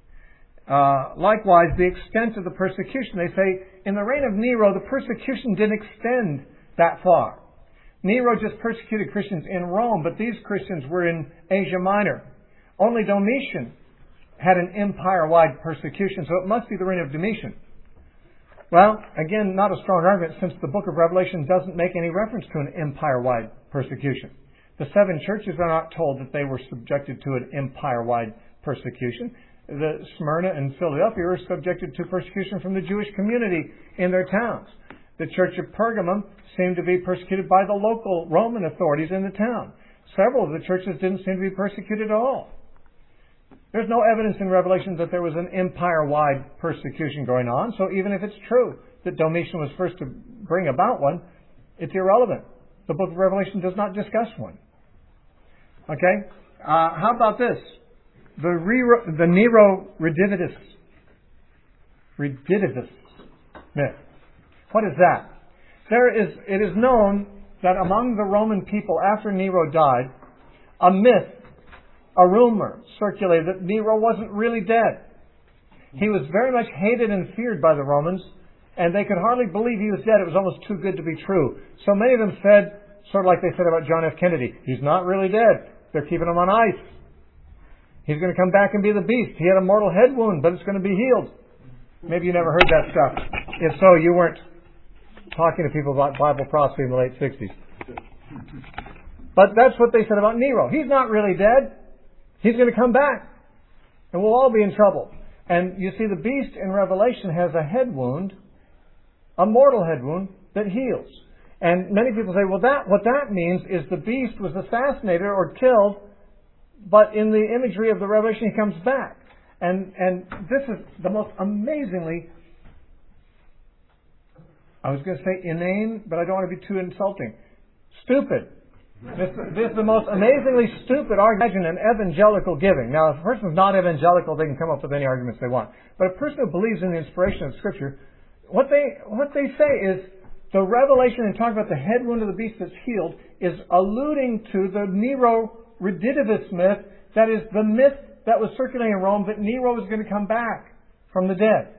Uh, likewise, the extent of the persecution. They say, in the reign of Nero, the persecution didn't extend that far. Nero just persecuted Christians in Rome, but these Christians were in Asia Minor. Only Domitian had an empire-wide persecution, so it must be the reign of Domitian. Well, again, not a strong argument, since the book of Revelation doesn't make any reference to an empire-wide persecution. The seven churches are not told that they were subjected to an empire-wide persecution. The Smyrna and Philadelphia were subjected to persecution from the Jewish community in their towns. The church of Pergamum seemed to be persecuted by the local Roman authorities in the town. Several of the churches didn't seem to be persecuted at all. There's no evidence in Revelation that there was an empire-wide persecution going on, so even if it's true that Domitian was first to bring about one, it's irrelevant. The book of Revelation does not discuss one. Okay? Uh, how about this? The, re- the Nero redivivus. Redivivus myth. What is that? There is, it is known that among the Roman people after Nero died, a myth, a rumor circulated that Nero wasn't really dead. He was very much hated and feared by the Romans, and they could hardly believe he was dead. It was almost too good to be true. So many of them said, sort of like they said about John F. Kennedy, he's not really dead. They're keeping him on ice. He's going to come back and be the beast. He had a mortal head wound, but it's going to be healed. Maybe you never heard that stuff. If so, you weren't talking to people about Bible prophecy in the late sixties. But that's what they said about Nero. He's not really dead. He's going to come back. And we'll all be in trouble. And you see, the beast in Revelation has a head wound, a mortal head wound, that heals. And many people say, well, that what that means is the beast was assassinated or killed, but in the imagery of the Revelation, he comes back. And and this is the most amazingly, I was going to say inane, but I don't want to be too insulting. Stupid. This, this is the most amazingly stupid argument. Imagine an evangelical giving. Now, if a person's not evangelical, they can come up with any arguments they want. But a person who believes in the inspiration of Scripture, what they what they say is the Revelation and talking about the head wound of the beast that's healed is alluding to the Nero redivivus myth, that is the myth that was circulating in Rome that Nero was going to come back from the dead.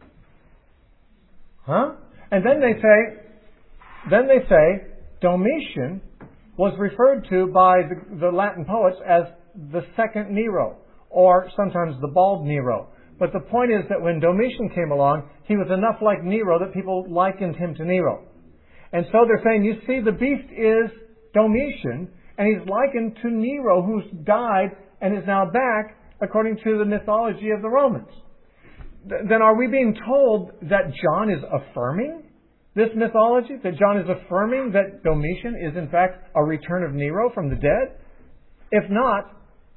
Huh? And then they say, then they say, Domitian was referred to by the, the Latin poets as the second Nero, or sometimes the bald Nero. But the point is that when Domitian came along, he was enough like Nero that people likened him to Nero. And so they're saying, you see, the beast is Domitian, And he's likened to Nero, who's died and is now back, according to the mythology of the Romans. Th- then are we being told that John is affirming this mythology? That John is affirming that Domitian is in fact a return of Nero from the dead? If not,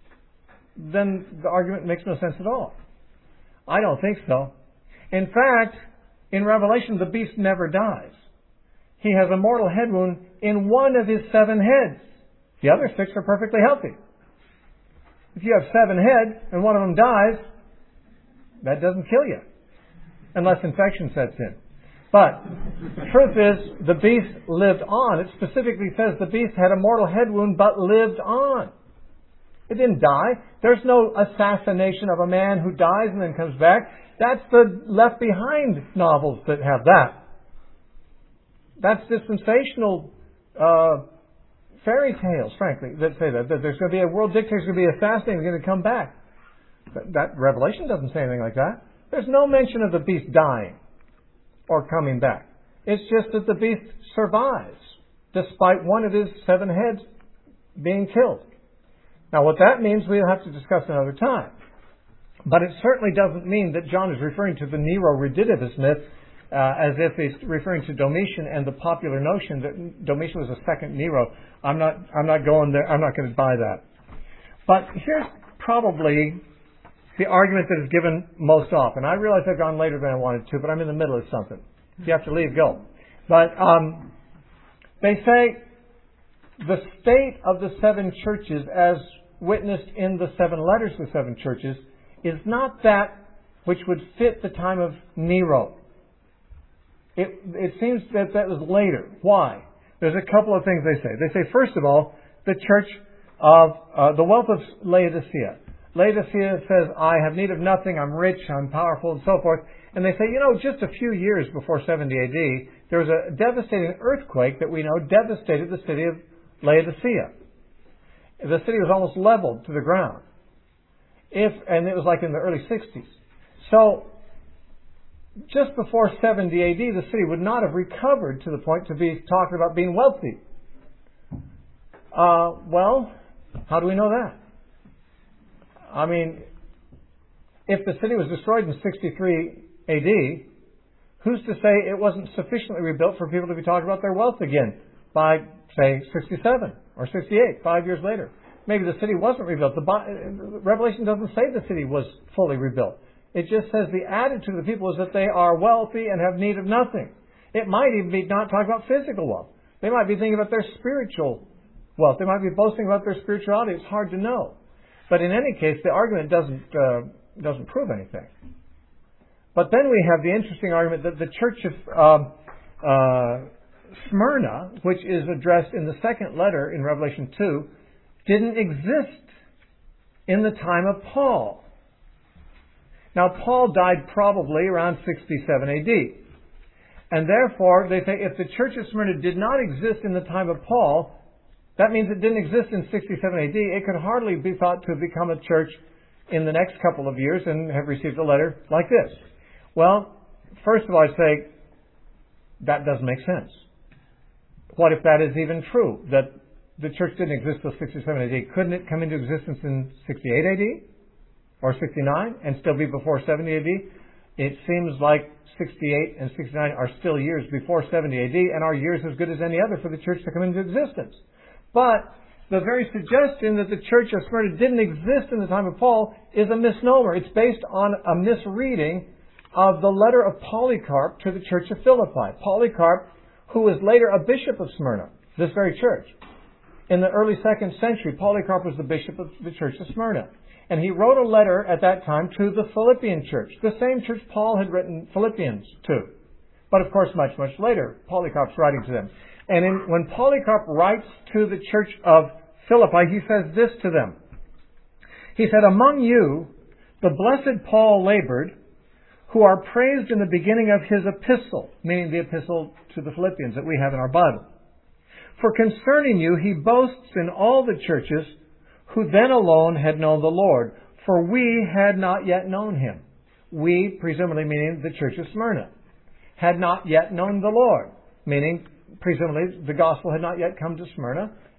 then the argument makes no sense at all. I don't think so. In fact, in Revelation, the beast never dies. He has a mortal head wound in one of his seven heads. The other six are perfectly healthy. If you have seven heads and one of them dies, that doesn't kill you, unless infection sets in. But the truth is, the beast lived on. It specifically says the beast had a mortal head wound but lived on. It didn't die. There's no assassination of a man who dies and then comes back. That's the Left Behind novels that have that. That's dispensational uh, fairy tales, frankly, that say that, that there's going to be a world dictator who's going to be assassinated and going to come back. That, that Revelation doesn't say anything like that. There's no mention of the beast dying or coming back. It's just that the beast survives, despite one of his seven heads being killed. Now, what that means, we'll have to discuss another time. But it certainly doesn't mean that John is referring to the Nero redivivus myth uh, as if he's referring to Domitian and the popular notion that Domitian was a second Nero. I'm not, I'm not going there. I'm not going to buy that. But here's probably the argument that is given most often. I realize I've gone later than I wanted to, but I'm in the middle of something. If you have to leave, go. But um, they say the state of the seven churches as witnessed in the seven letters to the seven churches is not that which would fit the time of Nero. It, it seems that that was later. Why? There's a couple of things they say. They say, first of all, the church of uh, the wealth of Laodicea. Laodicea says, I have need of nothing, I'm rich, I'm powerful, and so forth. And they say, you know, just a few years before seventy A D, there was a devastating earthquake that we know devastated the city of Laodicea. The city was almost leveled to the ground. If and it was like in the early sixties. So, just before seventy A D, the city would not have recovered to the point to be talking about being wealthy. Uh, well, how do we know that? I mean, if the city was destroyed in sixty-three A D, who's to say it wasn't sufficiently rebuilt for people to be talking about their wealth again by, say, sixty-seven or sixty-eight, five years later? Maybe the city wasn't rebuilt. The Revelation doesn't say the city was fully rebuilt. It just says the attitude of the people is that they are wealthy and have need of nothing. It might even be not talking about physical wealth. They might be thinking about their spiritual wealth. They might be boasting about their spirituality. It's hard to know. But in any case, the argument doesn't uh, doesn't prove anything. But then we have the interesting argument that the church of uh, uh, Smyrna, which is addressed in the second letter in Revelation two, didn't exist in the time of Paul. Now, Paul died probably around sixty-seven A D. And therefore, they say if the church of Smyrna did not exist in the time of Paul, that means it didn't exist in sixty-seven A D. It could hardly be thought to have become a church in the next couple of years and have received a letter like this. Well, first of all, I say that doesn't make sense. What if that is even true, that the church didn't exist until sixty-seven A D? Couldn't it come into existence in sixty-eight A D or sixty-nine and still be before seventy A D? It seems like sixty-eight and sixty-nine are still years before seventy A D and are years as good as any other for the church to come into existence. But the very suggestion that the church of Smyrna didn't exist in the time of Paul is a misnomer. It's based on a misreading of the letter of Polycarp to the church of Philippi. Polycarp, who was later a bishop of Smyrna, this very church. In the early second century, Polycarp was the bishop of the church of Smyrna. And he wrote a letter at that time to the Philippian church, the same church Paul had written Philippians to. But of course, much, much later, Polycarp's writing to them. And in, when Polycarp writes to the church of Philippi, he says this to them. He said, among you, the blessed Paul labored, who are praised in the beginning of his epistle, meaning the epistle to the Philippians that we have in our Bible. For concerning you, he boasts in all the churches, who then alone had known the Lord, for we had not yet known him. We, presumably meaning the church of Smyrna, had not yet known the Lord, meaning presumably the gospel had not yet come to Smyrna,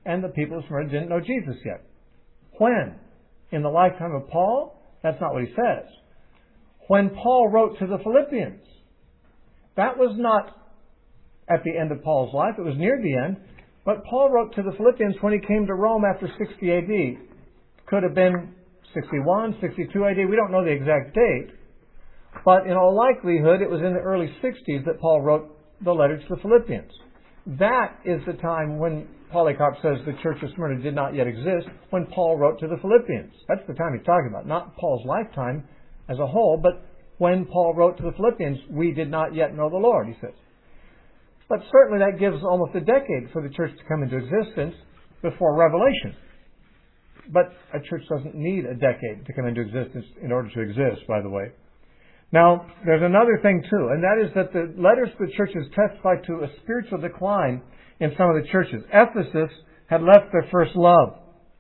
and the people of Smyrna didn't know Jesus yet. When? In the lifetime of Paul? That's not what he says. When Paul wrote to the Philippians. That was not at the end of Paul's life. It was near the end. But Paul wrote to the Philippians when he came to Rome after sixty A D. Could have been sixty-one, sixty-two A D. We don't know the exact date. But in all likelihood, it was in the early sixties that Paul wrote the letter to the Philippians. That is the time when Polycarp says the church of Smyrna did not yet exist, when Paul wrote to the Philippians. That's the time he's talking about. Not Paul's lifetime as a whole, but when Paul wrote to the Philippians, we did not yet know the Lord, he says. But certainly that gives almost a decade for the church to come into existence before Revelation. But a church doesn't need a decade to come into existence in order to exist, by the way. Now, there's another thing too, and that is that the letters to the churches testify to a spiritual decline in some of the churches. Ephesus had left their first love.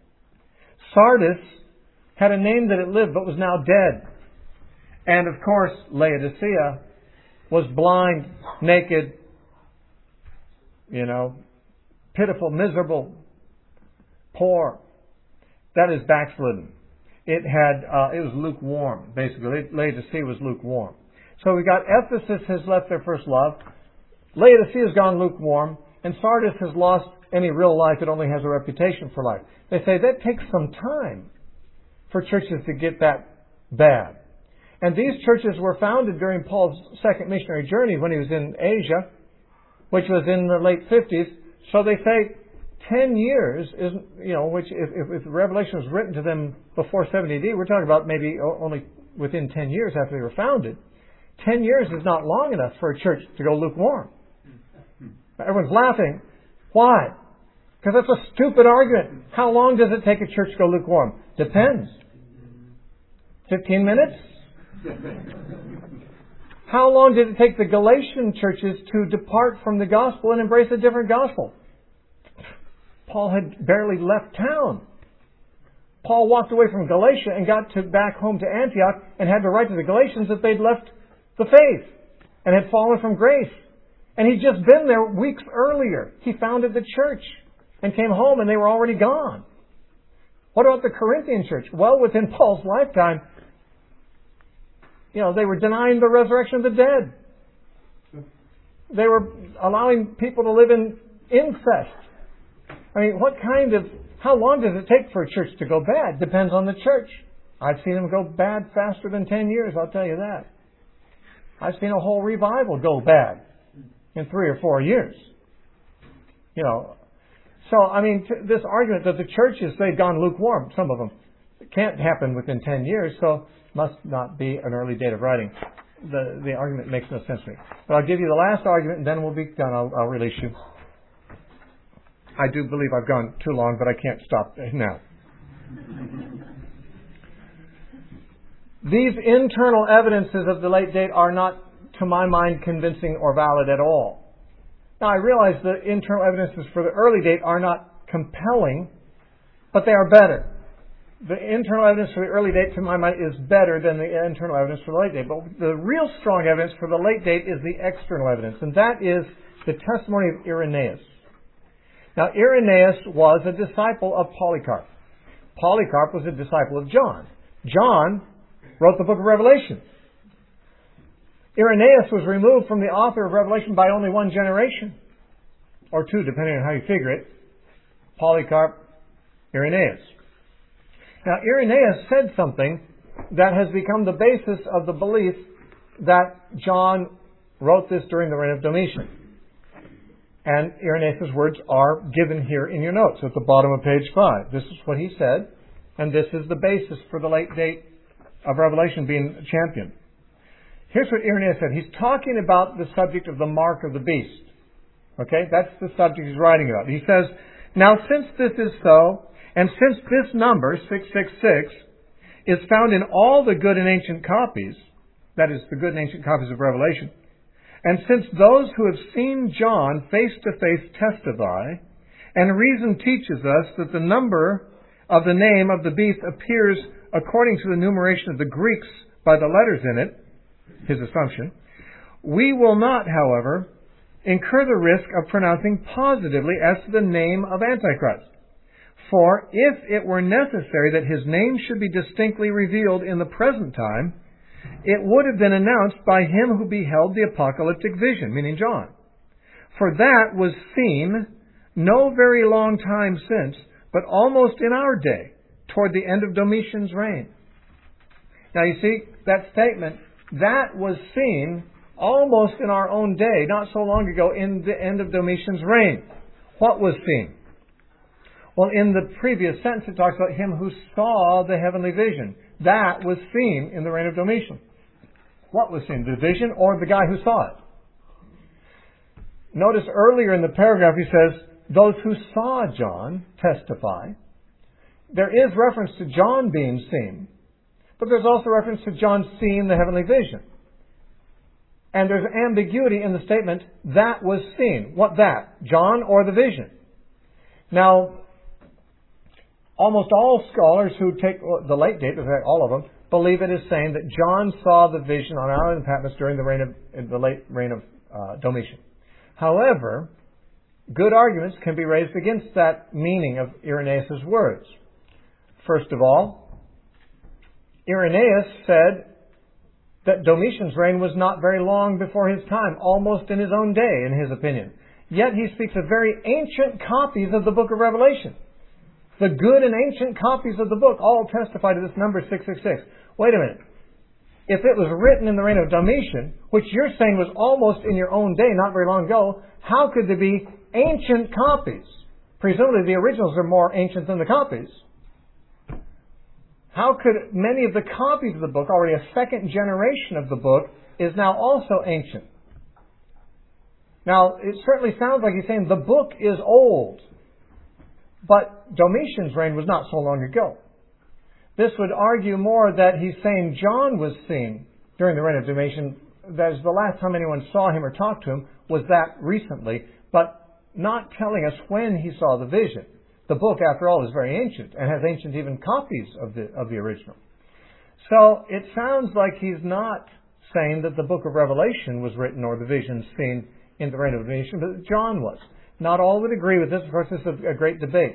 Sardis had a name that it lived but was now dead. And of course, Laodicea was blind, naked, you know, pitiful, miserable, poor. That is backslidden. It had, uh, it was lukewarm, basically. Laodicea was lukewarm. So we got Ephesus has left their first love. Laodicea has gone lukewarm. And Sardis has lost any real life. It only has a reputation for life. They say that takes some time for churches to get that bad. And these churches were founded during Paul's second missionary journey when he was in Asia, which was in the late fifties. So they say ten years is, you know, which if, if, if Revelation was written to them before seventy A D, we're talking about maybe only within ten years after they were founded. Ten years is not long enough for a church to go lukewarm. Everyone's laughing. Why? Because that's a stupid argument. How long does it take a church to go lukewarm? Depends. Fifteen minutes? How long did it take the Galatian churches to depart from the gospel and embrace a different gospel? Paul had barely left town. Paul walked away from Galatia and got to back home to Antioch and had to write to the Galatians that they'd left the faith and had fallen from grace. And he'd just been there weeks earlier. He founded the church and came home and they were already gone. What about the Corinthian church? Well, within Paul's lifetime, you know, they were denying the resurrection of the dead. They were allowing people to live in incest. I mean, what kind of, how long does it take for a church to go bad? Depends on the church. I've seen them go bad faster than ten years, I'll tell you that. I've seen a whole revival go bad in three or four years. You know, so, I mean, t- this argument that the churches, they've gone lukewarm, some of them, it can't happen within ten years, so must not be an early date of writing. The the argument makes no sense to me. But I'll give you the last argument and then we'll be done. I'll, I'll release you. I do believe I've gone too long, but I can't stop now. These internal evidences of the late date are not, to my mind, convincing or valid at all. Now, I realize the internal evidences for the early date are not compelling, but they are better. The internal evidence for the early date, to my mind, is better than the internal evidence for the late date. But the real strong evidence for the late date is the external evidence, and that is the testimony of Irenaeus. Now, Irenaeus was a disciple of Polycarp. Polycarp was a disciple of John. John wrote the book of Revelation. Irenaeus was removed from the author of Revelation by only one generation, or two, depending on how you figure it. Polycarp, Irenaeus. Now, Irenaeus said something that has become the basis of the belief that John wrote this during the reign of Domitian. And Irenaeus' words are given here in your notes at the bottom of page five. This is what he said, and this is the basis for the late date of Revelation being championed. Here's what Irenaeus said. He's talking about the subject of the mark of the beast. Okay, that's the subject he's writing about. He says, now since this is so, and since this number, six six six, is found in all the good and ancient copies, that is, the good and ancient copies of Revelation, and since those who have seen John face to face testify, and reason teaches us that the number of the name of the beast appears according to the numeration of the Greeks by the letters in it, his assumption, we will not, however, incur the risk of pronouncing positively as to the name of Antichrist. For if it were necessary that his name should be distinctly revealed in the present time, it would have been announced by him who beheld the apocalyptic vision, meaning John. For that was seen no very long time since, but almost in our day, toward the end of Domitian's reign. Now you see, that statement, that was seen almost in our own day, not so long ago, in the end of Domitian's reign. What was seen? Well, in the previous sentence, it talks about him who saw the heavenly vision. That was seen in the reign of Domitian. What was seen? The vision or the guy who saw it? Notice earlier in the paragraph he says, those who saw John testify. There is reference to John being seen, but there's also reference to John seeing the heavenly vision. And there's ambiguity in the statement, that was seen. What that? John or the vision? Now, almost all scholars who take the late date, all of them, believe it is saying that John saw the vision on Island Patmos during the reign of in the late reign of uh, Domitian. However, good arguments can be raised against that meaning of Irenaeus' words. First of all, Irenaeus said that Domitian's reign was not very long before his time, almost in his own day, in his opinion. Yet he speaks of very ancient copies of the book of Revelation. The good and ancient copies of the book all testify to this number six six six. Wait a minute. If it was written in the reign of Domitian, which you're saying was almost in your own day, not very long ago, how could there be ancient copies? Presumably the originals are more ancient than the copies. How could many of the copies of the book, already a second generation of the book, is now also ancient? Now, it certainly sounds like he's saying the book is old. But Domitian's reign was not so long ago. This would argue more that he's saying John was seen during the reign of Domitian. That is, the last time anyone saw him or talked to him was that recently, but not telling us when he saw the vision. The book, after all, is very ancient and has ancient even copies of the of the original. So it sounds like he's not saying that the book of Revelation was written or the vision seen in the reign of Domitian, but John was. Not all would agree with this. Of course, this is a great debate.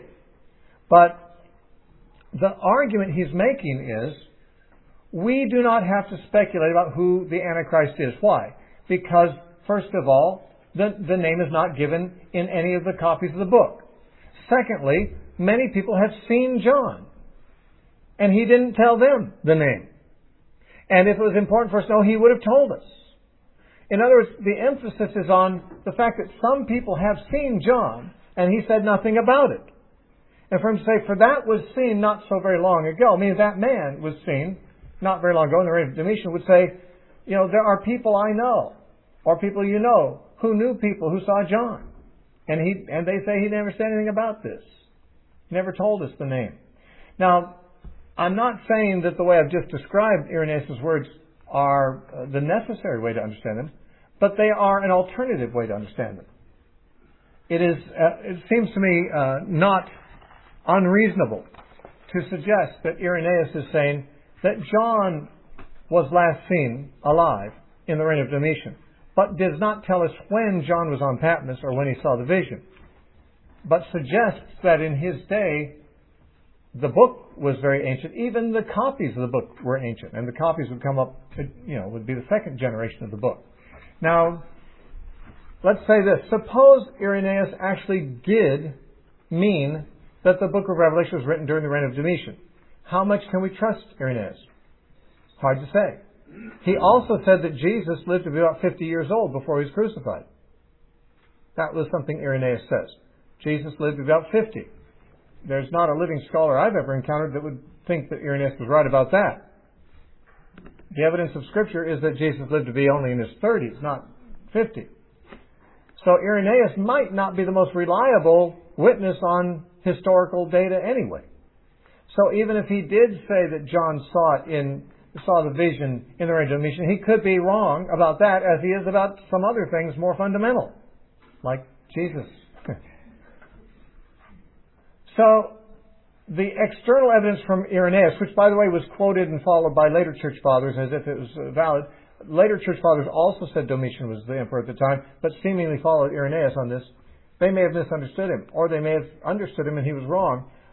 But the argument he's making is we do not have to speculate about who the Antichrist is. Why? Because, first of all, the, the name is not given in any of the copies of the book. Secondly, many people have seen John, and he didn't tell them the name. And if it was important for us to know, he would have told us. In other words, the emphasis is on the fact that some people have seen John, and he said nothing about it. And for him to say, for that was seen not so very long ago, means that man was seen not very long ago in the reign of Domitian, would say, you know, there are people I know, or people you know, who knew people who saw John. And he and they say he never said anything about this. He never told us the name. Now, I'm not saying that the way I've just described Irenaeus' words are uh, the necessary way to understand them, but they are an alternative way to understand them. It is. Uh, it seems to me uh, not unreasonable to suggest that Irenaeus is saying that John was last seen alive in the reign of Domitian, but does not tell us when John was on Patmos or when he saw the vision, but suggests that in his day the book was very ancient. Even the copies of the book were ancient, and the copies would come up, you know, would be the second generation of the book. Now, let's say this. Suppose Irenaeus actually did mean that the book of Revelation was written during the reign of Domitian. How much can we trust Irenaeus? Hard to say. He also said that Jesus lived to be about fifty years old before he was crucified. That was something Irenaeus says. Jesus lived to be about fifty. There's not a living scholar I've ever encountered that would think that Irenaeus was right about that. The evidence of Scripture is that Jesus lived to be only in his thirties, not fifty. So Irenaeus might not be the most reliable witness on historical data anyway. So even if he did say that John saw it in saw the vision in the reign of Domitian, he could be wrong about that as he is about some other things more fundamental, like Jesus. So the external evidence from Irenaeus, which by the way was quoted and followed by later church fathers as if it was valid, later church fathers also said Domitian was the emperor at the time, but seemingly followed Irenaeus on this. They may have misunderstood him, or they may have understood him and he was wrong.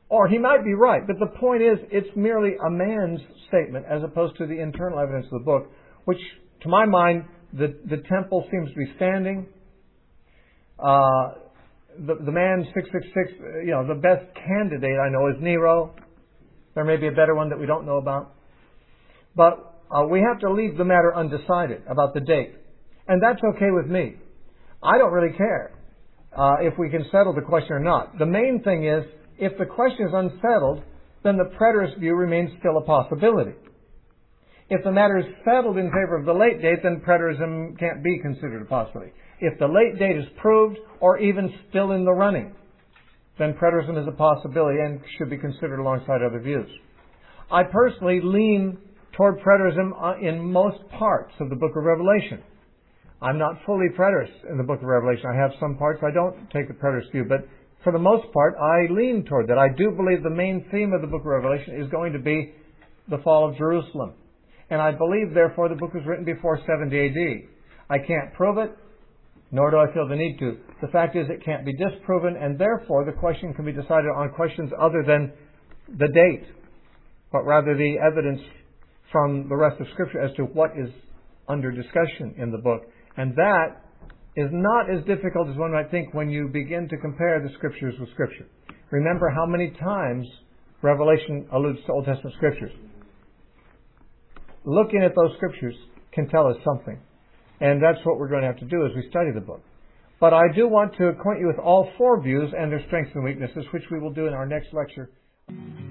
Or he might be right, but the point is, it's merely a man's statement as opposed to the internal evidence of the book, which, to my mind, the, the temple seems to be standing. Uh, the, the man six six six, you know, the best candidate I know is Nero. There may be a better one that we don't know about. But uh, we have to leave the matter undecided about the date. And that's okay with me. I don't really care uh, if we can settle the question or not. The main thing is, if the question is unsettled, then the preterist view remains still a possibility. If the matter is settled in favor of the late date, then preterism can't be considered a possibility. If the late date is proved, or even still in the running, then preterism is a possibility and should be considered alongside other views. I personally lean toward preterism in most parts of the book of Revelation. I'm not fully preterist in the book of Revelation. I have some parts I don't take the preterist view, but for the most part, I lean toward that. I do believe the main theme of the book of Revelation is going to be the fall of Jerusalem. And I believe, therefore, the book was written before seventy A D. I can't prove it, nor do I feel the need to. The fact is it can't be disproven, and therefore the question can be decided on questions other than the date, but rather the evidence from the rest of Scripture as to what is under discussion in the book. And that is not as difficult as one might think when you begin to compare the Scriptures with Scripture. Remember how many times Revelation alludes to Old Testament Scriptures. Looking at those Scriptures can tell us something. And that's what we're going to have to do as we study the book. But I do want to acquaint you with all four views and their strengths and weaknesses, which we will do in our next lecture.